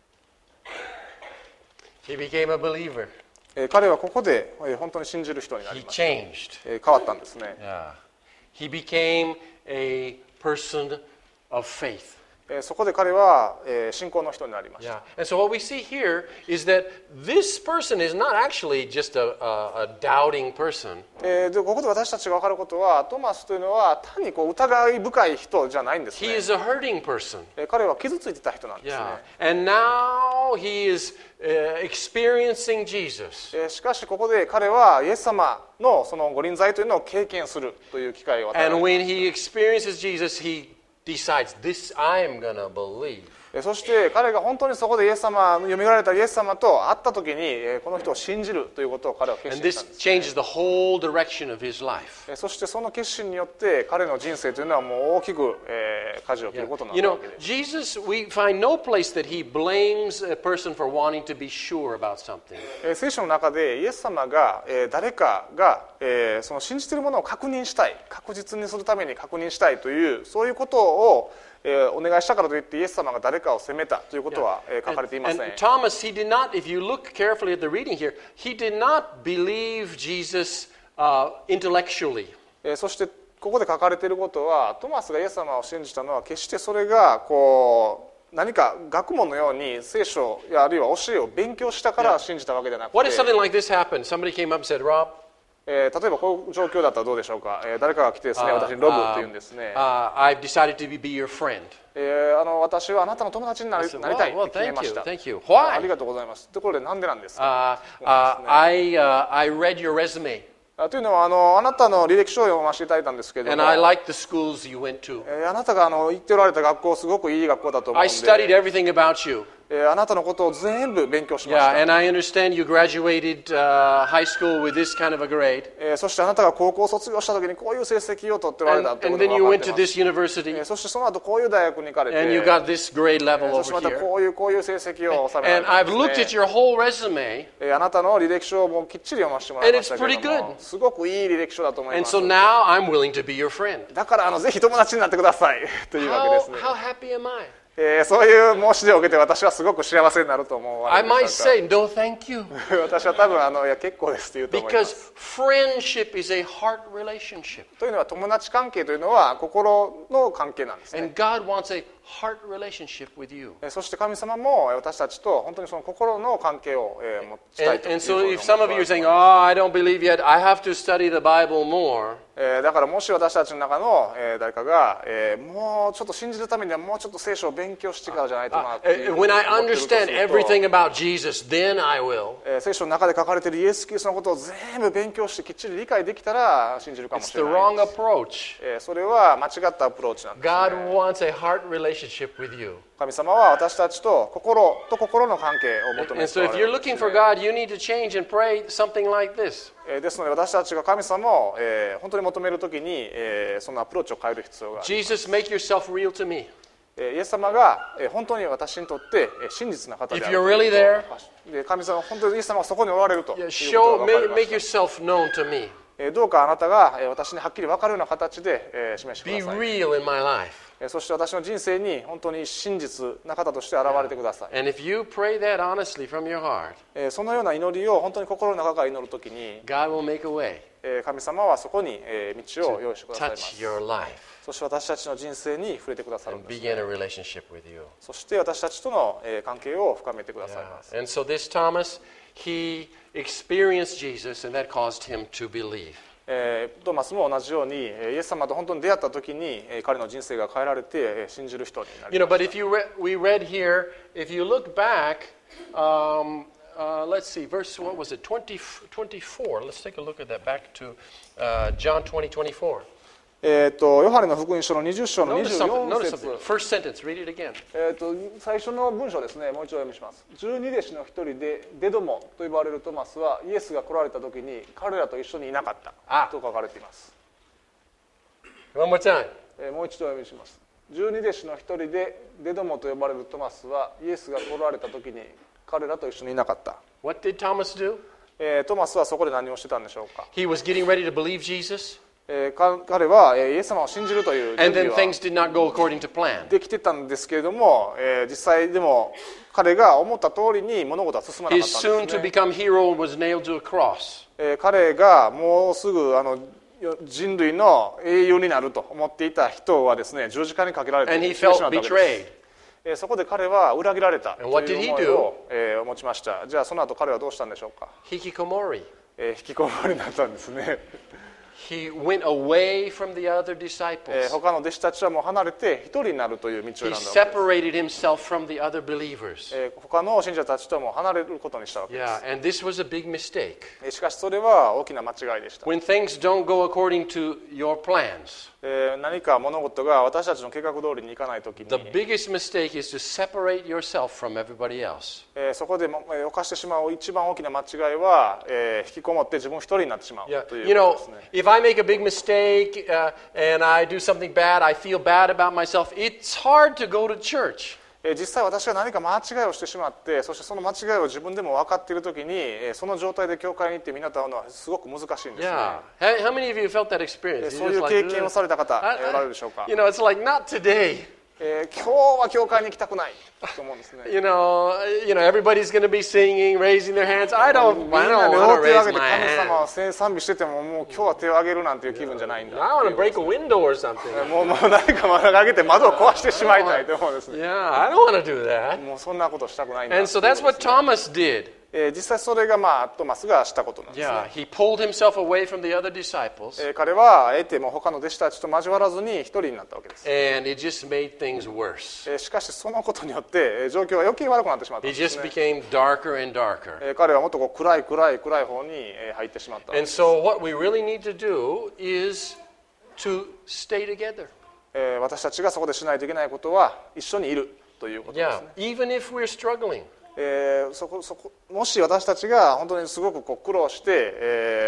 He became a believer. 彼はここで本当に信じる人になり He ました。 changed. 変わったんですね。 Yeah. He became a person of faith. そこで彼は信仰の人になりました。 Yeah. And so what we see here is that this person is not actually just a doubting person. でここで私たちが分かることはトマスというのは単に疑い深い人じゃないんですね。 He is a hurting person. 彼は傷ついてた人なんですね。 Yeah. And now he is experiencing Jesus. しかしここで彼はイエス様のその御臨在というのを経験するという機会を与えら And れ when he experiences Jesus, he decides, this I'm going to believe. そして彼が本当にそこでイエス様、よみがえられたイエス様と会った時にこの人を信じるということを彼は決 And 心した this んです。 changes the whole direction of his life. そしてその決心によって彼の人生というのはもう大きく舵を切ることにな You ったわ know, けです。 Jesus, we find no place that he blames a person for wanting to be sure about something. 聖書の中でイエス様が誰かがその信じているものを確認したい、確実にするために確認したいというそういうことをお願いしたからといってイエス様が誰かを責めたということは書かれていません。 And Thomas, he did not, if you look carefully at the reading here, he did not believe Jesus intellectually. そしてここで書かれていることは、トマスがイエス様を信じたのは決してそれがこう何か学問のように聖書やあるいは教えを勉強したから信じたわけではなくて、 What if something like this happened? Somebody came up and said, Rob, 例えばこういう状況だったらどうでしょうか。誰かが来てですね、私にロブって言うんですね。 I've decided to be your friend. 私はあなたの友達になりたいって決めました。 Thank you. あ Why? りがとうございます。ところでなんでなんですか。 I read your resume, というのはあなたの履歴書を読ませていただいたんですけれど and も、 I liked the schools you went to. あなたが行っておられた学校すごくいい学校だと思う I の studied で、 everything about you. あなたのことを全部勉強しまし Yeah, た。 and I understand you graduated high school with this kind of a grade, そしてあなたが高校を卒業した時にこういう成績を取っておられたという and こと then が you 分か went って to いま this す。 university, そしてその後こういう大学に行かれて、 and you got this grade level そして over また here. こういう成績を収めら And れたん I've です looked ね at your whole resume, あなたの履歴書をもうきっちり読ませてもらいましたけれど And it's も、 pretty good. すごくいい履歴書だと思い and ます。 so now I'm willing to be your friend. だからぜひ友達になってくださいというわけですね。 How happy am I? そういう申し出を受けて私はすごく幸せになると思うわ I けで might すから say, no, thank you. 私は多分いや結構ですと言うと思いま Because す。 friendship is a heart relationship. というのは友達関係というのは心の関係なんですね。 And God wants a heart relationship with you. そして神様も私たちと本当にその心の関係を持ちたい And, という and ふう so に if some of you are 思って saying, い oh, ま I don't believe yet, I have to study the Bible more. す。だからもし私たちの中の誰かがもうちょっと信じるためにはもうちょっと聖書を勉強してからじゃないとなっていうふうに When I 思っているとする understand と everything about Jesus, then I will. 聖書の中で書かれているイエス・キリストのことを全部勉強してきっちり理解できたら信じるかも It's し the れない wrong です。 approach. それは間違ったアプローチなんです、ね。 God wants a heart relationship with you. 神様は私たちと心の関係を求め And て so おら if れ you're るんです looking ね for God, you need to change and pray something like this. ですので私たちが神様を本当に求めるときにそのアプローチを変える必要がある。 Jesus, make yourself real to me. イエス様が本当に私にとって真実な方であ If る you're really there, で神様本当にイエス様がそこにおられるということ show, が分かりま make し yourself known to me. た。どうかあなたが私にはっきり分かるような形で示して Be ください。 real in my life. そして私の人生に本当に真実な方として現れてください。 And if you pray that honestly from your heart, そのような祈りを本当に心の中から祈るときに God will make a way 神様はそこに道を用意してくださいま touch す。 your life そして私たちの人生に触れてくださるん and です。 begin a relationship with you. そして私たちとの関係を深めてくださいます。 And so this Thomas, he experienced Jesus, and that caused him to believe. トーマスも同じようにイエス様と本当に出会った時に彼の人生が変えられて信じる人になり You know, ま but した。 if we read here, if you look back, let's see, verse, what was it, 24. Let's take a look at that, back to John 20:24. ヨハネの福音書の20章の Notice something. 24 Notice 節 something. First sentence. Read it again. 最初の文章ですね。もう一度お読みします。十二弟子の一人でデドモと呼ばれるトマスはイエスが来られた時に彼らと一緒にいなかったと書かれています。 One more time. もう一度お読みします。十二弟子の一人でデドモと呼ばれるトマスはイエスが来られた時に彼らと一緒にいなかった。 What did Thomas do? トマスはそこで何をしてたんでしょうか。 He was getting ready to believe Jesus, 彼はイエス様を信じるという準 and 備 then は things did not go according to plan. できてたんですけれども、実際でも彼が思った通りに物事は進まなか His ったん soon です to ね。 become hero was nailed to a cross. 彼がもうすぐ人類の英雄になると思っていた人はですね、十字架にかけられて And he 死んでし felt まったわけ betrayed. です。そこで彼は裏切られたと And what い did he う思い do? を持ちました。じゃあその後彼はどうしたんでしょうか。 Hikikomori. 引きこもりになったんですね。 He went away from the other disciples. 他の弟子たちはもう離れて一人になるという道を He 選んだわけです。 separated himself from the other believers. 他の信者たちとも離れることにしたわけで Yeah, and this was a big mistake. す。しかしそれは大きな間違いでした。 When things don't go according to your plans, 何か物事が私たちの計画通りにいかないときに the biggest mistake is to separate yourself from everybody else. そこで犯してしまう一番大きな間違いは、引きこもって自分一人になってしまう Yeah, とい you うこ know, とですね。 if I make a big mistake and I do something bad, I feel bad about myself. It's hard to go to church. 実際私が何か間違いをしてしまって、そしてその間違いを自分でも分かっているときに、その状態で教会に行ってみんなと会うのはすごく難しいんですね。 Yeah. How many of you felt that experience? そういう経験をされた方、おられるでしょうか。 You know, it's like, not today. 今日は教会に行きたくないと思うんですね。 Everybody's going to be singing, raising their hands. I み don't んなで want 両 to 手を raise 挙げて my 神様 hand. を賛美してても、もう今日は手を挙げるなんていう気分じゃないんだ。 I want to break a window or something. もう何か窓を上げて窓を壊してしまいたいと思うんですね。 Yeah, I don't want to do that. もうそんなことしたくないんだ。 And so that's what Thomas did. 実際それがトマスがしたことなんですね。 Yeah, he pulled himself away from the other disciples, 彼はあえてもう他の弟子たちと交わらずに一人になったわけです。 and it just made things worse. しかしそのことによって状況は余計悪くなってしまったん It です just ね。 became darker and darker. 彼はもっと暗い方に入ってしまったわけ And です。 so what we really need to do is to stay together. 私たちがそこでしないといけないことは一緒にいるということです Yeah, ね。 even if we're struggling. もし私たちが本当にすごく苦労して、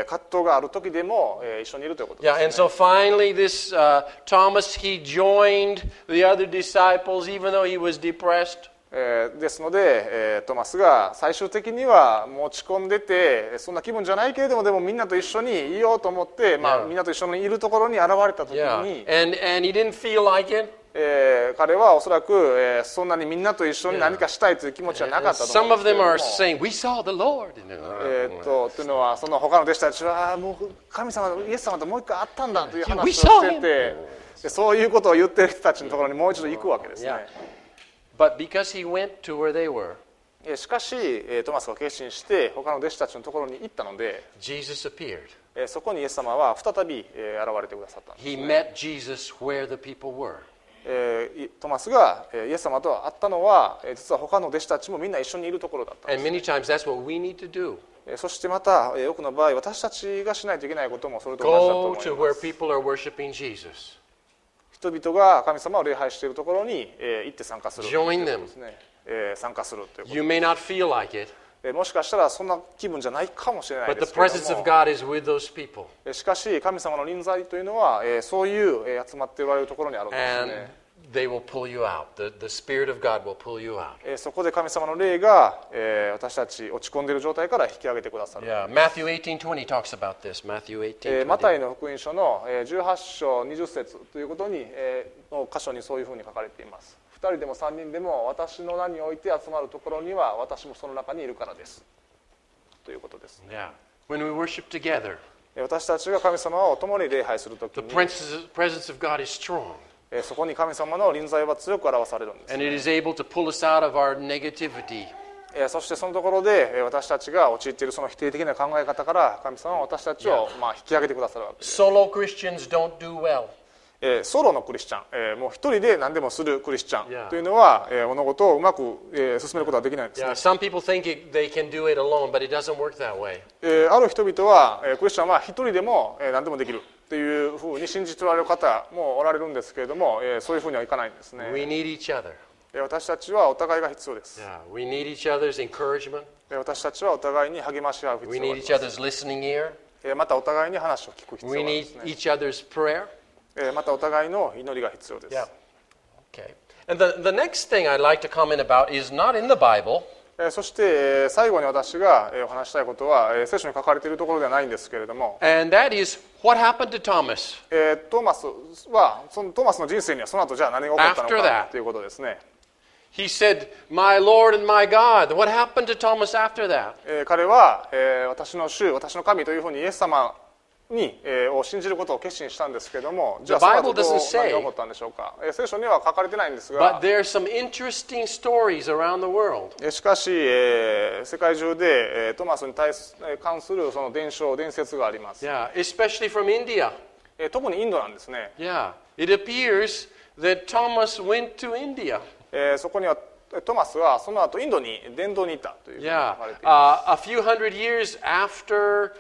葛藤がある時でも、一緒にいるということで Yeah, す、 and ね。 so finally this Thomas, he joined the other disciples even though he was depressed. ですので、トマスが最終的には持ち込んでてそんな気分じゃないけれどもでもみんなと一緒にいようと思って、みんなと一緒にいるところに現れた時 Yeah, に、 and he didn't feel like it. 彼はおそらく、そんなにみんなと一緒に何かしたいという気持ちはなかったと Some 思うん of ですけれ them ども are saying, "We saw the Lord." というのはその他の弟子たちはもう神様イエス様ともう一回会ったんだという話を We し saw ててでそういうことを言ってる人たちのところにもう一度行くわけですね。 Yeah. But because he went to where they were, しかしトマスが決心して他の弟子たちのところに行ったので Jesus appeared. そこにイエス様は再び現れてくださったんです。 He met Jesus where the people were. トマスがイエス様と会ったのは実は他の弟子たちもみんな一緒にいるところだったん And で many times that's what we need to do. す。そしてまた多くの場合私たちがしないといけないこともそれと同じだと Go 思い to ま where す。 people are worshiping Jesus. 人々が神様を礼拝しているところに行って参加するというこ Join と them. ですね。参加するというこ You may not feel like it, ともしかしたらそんな気分じゃないかもしれない but で the すけれ presence ど of も God is with those people. しかし神様の臨在というのはそういう集まっておられるところにあるんです And ね。 they will pull you out. The Spirit of God will pull you out. そこで神様の霊が私たち落ち込んでいる状態から引き上げてくださる。 Yeah, Matthew 18:20 talks about this. Matthew 18:20. マタイの福音書の18章20節ということにの箇所にそういうふうに書かれています。2人でも3人でも私の名において集まるところには私もその中にいるからですということです。 Yeah. When we worship together, 私たちが神様を共に礼拝するとき the に presence of God is strong. そこに神様の臨在は強く表されるんです。 And it is able to pull us out of our negativity. そしてそのところで私たちが陥っているその否定的な考え方から神様は私たちを引き上げてくださるわけです。 Solo Christians don't do well. ソロのクリスチャン、もう一人で何でもするクリスチャン Yeah. というのは、物事をうまく、進めることはできないんですね。 Yeah, some people think they can do it alone, but it doesn't work that way. ある人々は、クリスチャンは一人でも、何でもできるというふうに信じておられる方もおられるんですけれども、そういうふうにはいかないんですね。 We need each other. 私たちはお互いが必要です。 Yeah, we need each other's encouragement. 私たちはお互いに励まし合う必 We 要があ need り each ます other's listening ear. またお互いに話を聞く必要 We があり need ますね。 each other's prayer. またお互いの祈りが必要です Yeah. Okay. And the next thing I'd like to comment about is not in the Bible, そして最後に私がお話したいことは聖書に書かれているところではないんですけれども and that is what happened to Thomas. トーマスはそのトーマスの人生にはその後じゃあ何が起こったの After か that. ということですね。 He said, "My Lord and my God." What happened to Thomas after that? 彼は私の主私の神というふうにイエス様にを信じることを決心したんですけれどもじゃあ The その Bible 後 doesn't say. 何が起こったんでしょうか。聖書には書かれてないんですが But there are some interesting stories around the world. しかし世界中でトマスに関するその伝説があります。 Yeah, especially from India. 特にインドなんですね。 Yeah, it appears that Thomas went to India. そこにはトマスはその後インドに伝道に行ったというふうに書 Yeah, かれています。 a few hundred years after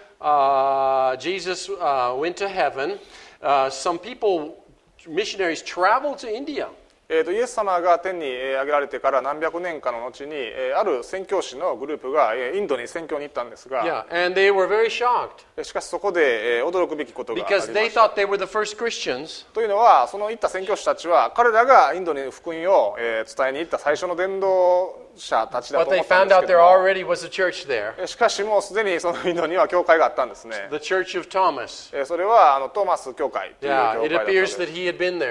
Jesus went to heaven, some people, missionaries, traveled to India. イエス様が天に上げられてから何百年かの後にある宣教師のグループがインドに宣教に行ったんですが Yeah, and they were very shocked しかしそこで驚くべきことがありま because し they た。 thought they were the first Christians. というのはその行った宣教師たちは彼らがインドに福音を伝えに行った最初の伝道者たちだ But と思 they ったん found です out け there ども already was a church there, しかしもうすでにそのインドには教会があったんですね。 the Church of Thomas. それはトーマス教会という教 Yeah, 会 it だったわけ appears です。 that he had been there.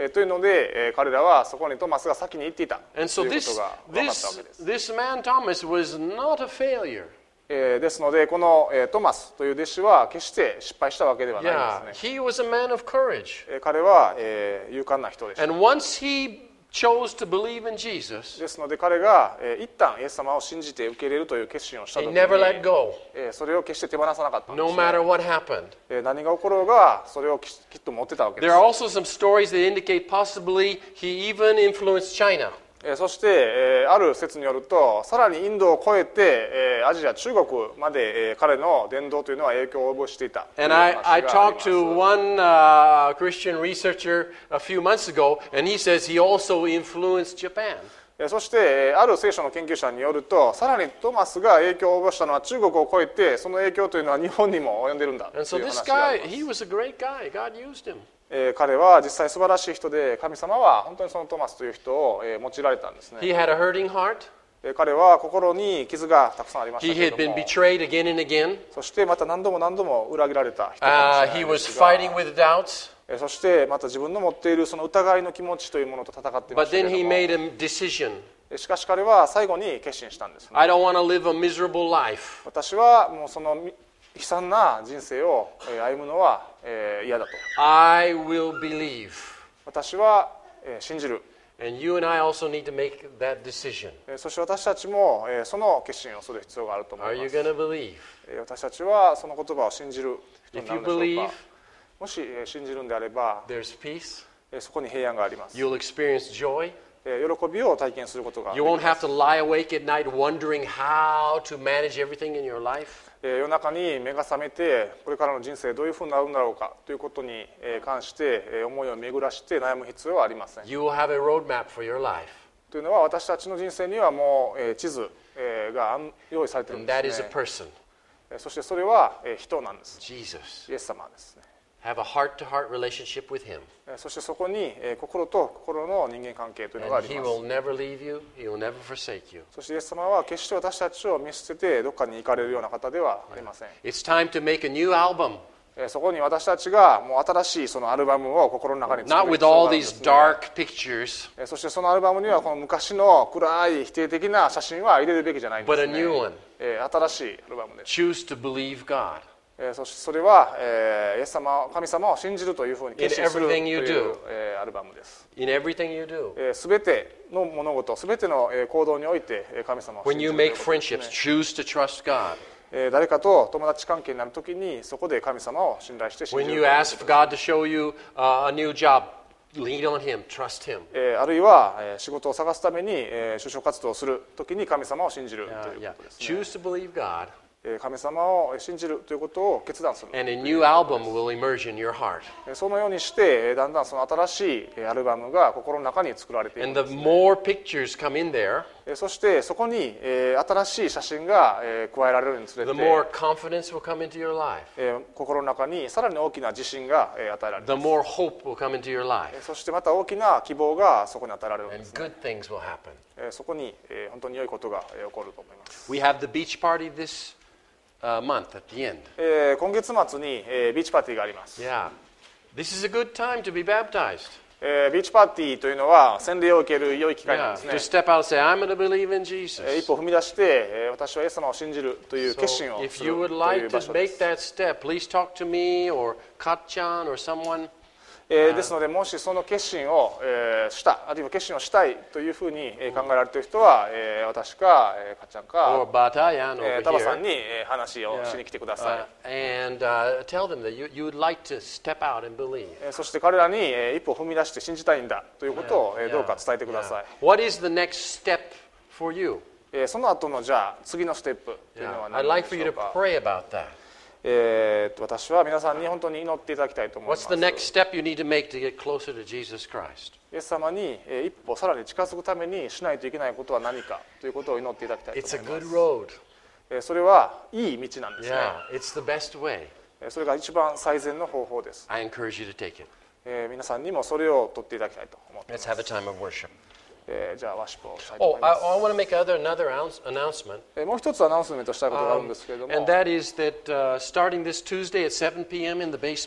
というので、彼らはそこにトマスが先に行っていたという And so ことが分かったわけです。 this man Thomas was not a failure. ですのでこのトマスという弟子は決して失敗したわけではない Yeah, ですね。 he was a man of courage. 彼は勇敢な人でした。 And once he chose to believe in Jesus, ですので彼が一旦イエス様を信じて受け入れるという決心をしたと he きに never let go, それを決して手放さなかったんで no すね。 matter what happened. 何が起ころうがそれをきっと持ってたわけで There す are。also some stories that indicate possibly he even influenced China. そしてある説によるとさらにインドを越えてアジア中国まで彼の伝道というのは影響を及ぼしていたという And 話があ I り talked ます。 to one Christian researcher a few months ago, and he says he also influenced Japan. そしてある聖書の研究者によるとさらにトマスが影響を及ぼしたのは中国を越えてその影響というのは日本にも及んでるんだと And いう so 話 this があ guy, ります。 he was a great guy. God used him. 彼は実際素晴らしい人で神様は本当にそのトマスという人を用いられたんですね。 He had a hurting heart. 彼は心に傷がたくさんありまし He たけれ had ど been も betrayed again and again. そしてまた何度も何度も裏切られた人かもし He れない was ですが fighting with doubts. そしてまた自分の持っているその疑いの気持ちというものと戦っていま But したけ then れ he ど made も a decision. しかし彼は最後に決心したんですね。 I don't want to live a miserable life. 私はもうその悲惨な人生を歩むのは嫌だと。 I will believe. 私は信じる。 And you and I also need to make that decision. そして私たちもその決心をする必要があると思 Are いま you す。 going to believe? 私たちはその言葉を信じる人に If な you るでしょう believe, か。もし信じるんであれば there's peace. そこに平安があります。 You'll experience joy. 喜びを体験することがで You き won't ま have す。 to lie awake at night wondering how to manage everything in your life. 夜中に目が覚めてこれからの人生どういうふうになるんだろうかということに関して思いを巡らして悩む必要はありません。 You will have a roadmap for your life. というのは私たちの人生にはもう地図が用意されているん And で that す is a ね。 person, そしてそれは人なんです。 Jesus. イエス様ですね。 Have a heart-to-heart relationship with him. そしてそこに心と心の人間関係というのがあ And り he ます will never leave you. He will never forsake you. そしてイエス様は決して私たちを見捨ててどっかに行かれるような方ではありません。 It's time to make a new album. そこに私たちがもう新しいそのアルバムを心の中に Not 作る with 必要 all があるんです these ね。 dark pictures, そしてそのアルバムにはこの昔の暗い否定的な写真は入れるべきじゃないんで but す a ね。 new one. 新しいアルバムです。 Choose to believe God. そしてそれはイエス様神様を信じるというふうに決心すると In everything you いう do. アルバムです。 In everything you do. すべての物事、すべての行動において神様を信 When じ you るという make ことです friendships, ね。 choose to trust God. 誰かと友達関係になるときにそこで神様を信頼して信じ When る you という ask こ God to show you a new job, lean on Him, trust Him. とあるいは仕事を探すために就職活動をするときに神様を信じるという Yeah. ことですね。 Choose to believe God, 神様を信じるということを決断する。 and a new album will emerge in your heart. そのようにしてだんだんその新しいアルバムが心の中に作られていくん And で the すね。 more pictures come in there, そしてそこに新しい写真が加えられるにつれ the て more confidence will come into your life. 心の中にさらに大きな自信が与えられ The る。 more hope will come into your life. そしてまた大きな希望がそこに与えられるんで And すね。 good things will happen. そこに本当に良いことが起こると思います。 We have the beach party this month at the end. 今月末にビーチパーティーがあります。 Yeah. This is a good time to be baptized. ビーチパーティーというのは洗礼を受ける良い機会な Yeah. んですね To。step out and say, I'm going to believe in Jesus. 一歩踏み出して私はイエス様を信じるという決心 So を if する you と would いう like 場 to 所で make す。 that step, please talk to me or Katchan or someone. ですのでもしその決心をしたあるいは決心をしたいというふうに考えられている人は私かかっちゃん Or か Batayan over タバさん here. に話をしに来てくださ And tell them that you would like to step out and believe. い。そして彼らに一歩踏み出して信じたいんだということをどうか伝えてください。 What is the next step for you? その後のじゃあ次のステップというのは I'd 何で like し for ょ you う to か。 pray about that. 私は皆さんに本当に祈っていただきたいと思いま What's す。 the next step you need to make to get closer to Jesus Christ? イエス様に一歩さらに近づくためにしないといけないことは何かということを祈っていただきたい It's と a 思い good ま road. す。それはいい道なんですね。 Yeah, it's the best way. それが一番最善の方法です。 I encourage you to take it. 皆さんにもそれを取っていただきたいと思っていま Let's す。 have a time of worship. じゃあワシップをしたいと Oh, 思いま I す。 want to make another announcement. もう一つアナウンスメントしたいことがあるんですけれども、 And that is that starting this Tuesday at 7 p.m. in the basement,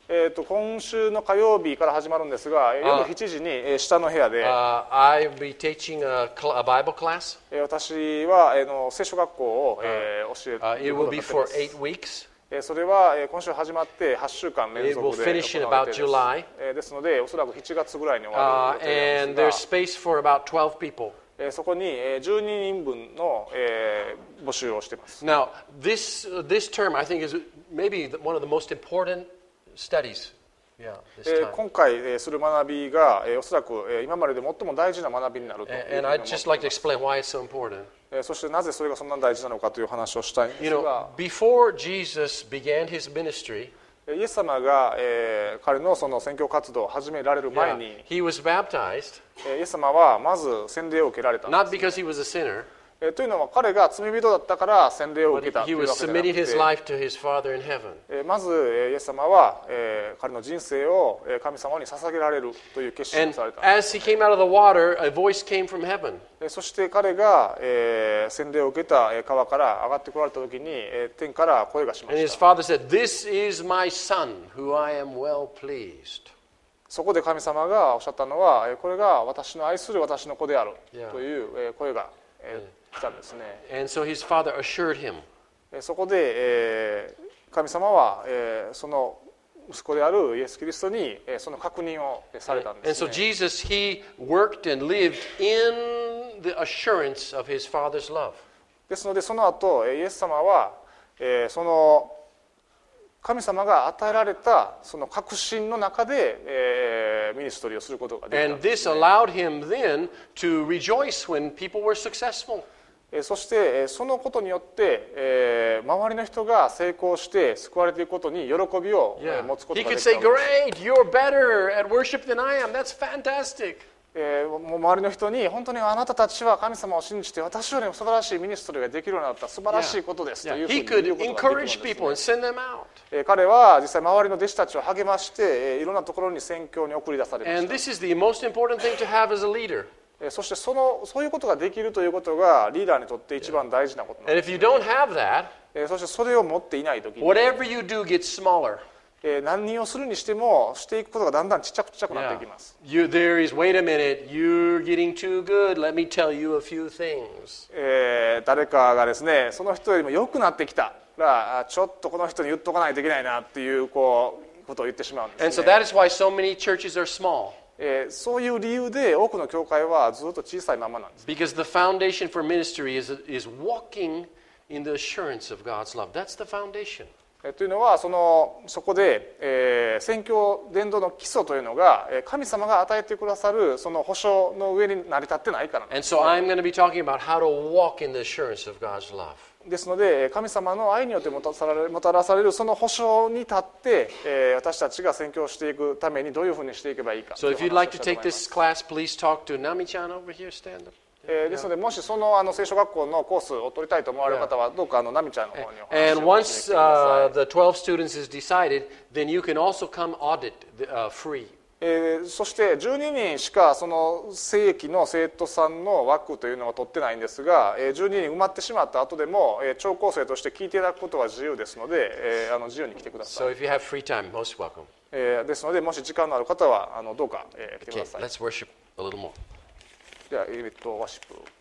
今週の火曜日から始まるんですが、夜7時に下の部屋で、 I'll be teaching a Bible class. 私は聖書学校を教え It るこ will と be になってい for ます 8 weeks. それは今週始まって8週間連 It 続 will で finish in 行われ about ています July. ですのでおそらく7月ぐらいに終わる予定 And なん there's です space for about 12 people. が、そこに12人分の募集をしています。 Now, this term, I think, is maybe one of the most important studies. Yeah, this time. 今回する学びがおそらく今までで最も大事な学びになるというふうに And 思って I'd います just like to explain why it's so important. そしてなぜそれがそんなに大事なのかという話をしたいんで You す know, が、 before Jesus began his ministry, イエス様が彼のその宣教活動を始められる前 yeah, に、 he was baptized, イエス様はまず洗礼を受けられたんです。 not because he was a sinner, というのは彼が罪人だったから洗礼を受けた but と he いうわ was けではな submitting く his て、 life to his Father in heaven. まずイエス様は彼の人生を神様に捧げられるという決心を And されたんで as he came out of the water, a voice came from heaven. す。そして彼が洗礼を受けた川から上がってこられた時に天から声がしま And し his た。 father said, "This is my son, who I am well pleased." そこで神様がおっしゃったのはこれが私の愛する私の子である Yeah. という声が来たんですね。 And so his father assured him. そこで神様はその息子であるイエス・キリストにその確認をされたん And です so ね。 Jesus, he worked and lived in the assurance of his father's love. ですのでその後イエス様はその神様が与えられたその確信の中でミニストリーをすることができたん And で this すね。 allowed him then to rejoice when people were successful. そしてそのことによって周りの人が成功して救われていくことに喜びを Yeah. 持つこと He がで could きた say, わけです。 "Great, you're better at worship than I am. That's fantastic." もう周りの人に本当にあなたたちは神様を信じて私よりも素晴らしいミニストリーができるようになった素晴らしいことですと Yeah. いうふうに He 言 could うことがで encourage きる people ん and ですね。 send them out. 彼は実際周りの弟子たちを励ましていろんなところに宣教に送り出されま And し this is the most important thing to have as a leader. た。そしてそういうことができるということがリーダーにとって一番大事なことなん And で if you don't have that, す。そしてそれを持っていないときに whatever you do gets smaller. 何をするにしてもしていくことがだんだんちっちゃくなっていきます。 There is, wait a minute, you're getting too good. Let me tell you a few things. 誰かがですねその人よりも良くなってきたらちょっとこの人に言っとかないといけないなっていうことを言ってしまうんで And す so ね。 that is why so many churches are small. そういう理由で多くの教会はずっと小さいままなんです。 Because the foundation for ministry is walking in the assurance of God's love. That's the foundation. というのはそこで、宣教伝道の基礎というのが神様が与えてくださるその保証の上に成り立ってないからなんで And す。 so I'm going to be talking about how to walk in the assurance of God's love. ですので神様の愛によってもたらされるその保証に立って、私たちが宣教していくためにどういうふうにしていけばいいか。 So if you'd like to take this class, please talk to Nami-chan over here. Stand up. ですのでもしその聖書学校のコースを取りたいと思われる方はどうかナミちゃんの方にお話 And をして once ください。 the 12 students is decided, then you can also come audit free. そして12人しかその正規の生徒さんの枠というのは取ってないんですが12人埋まってしまった後でも聴講生として聞いていただくことは自由ですので自由に来てくださ So い。 if you have free time, most welcome. ですのでもし時間のある方はどうか来てく Okay, ださい。 let's worship a little more. ではワーシップ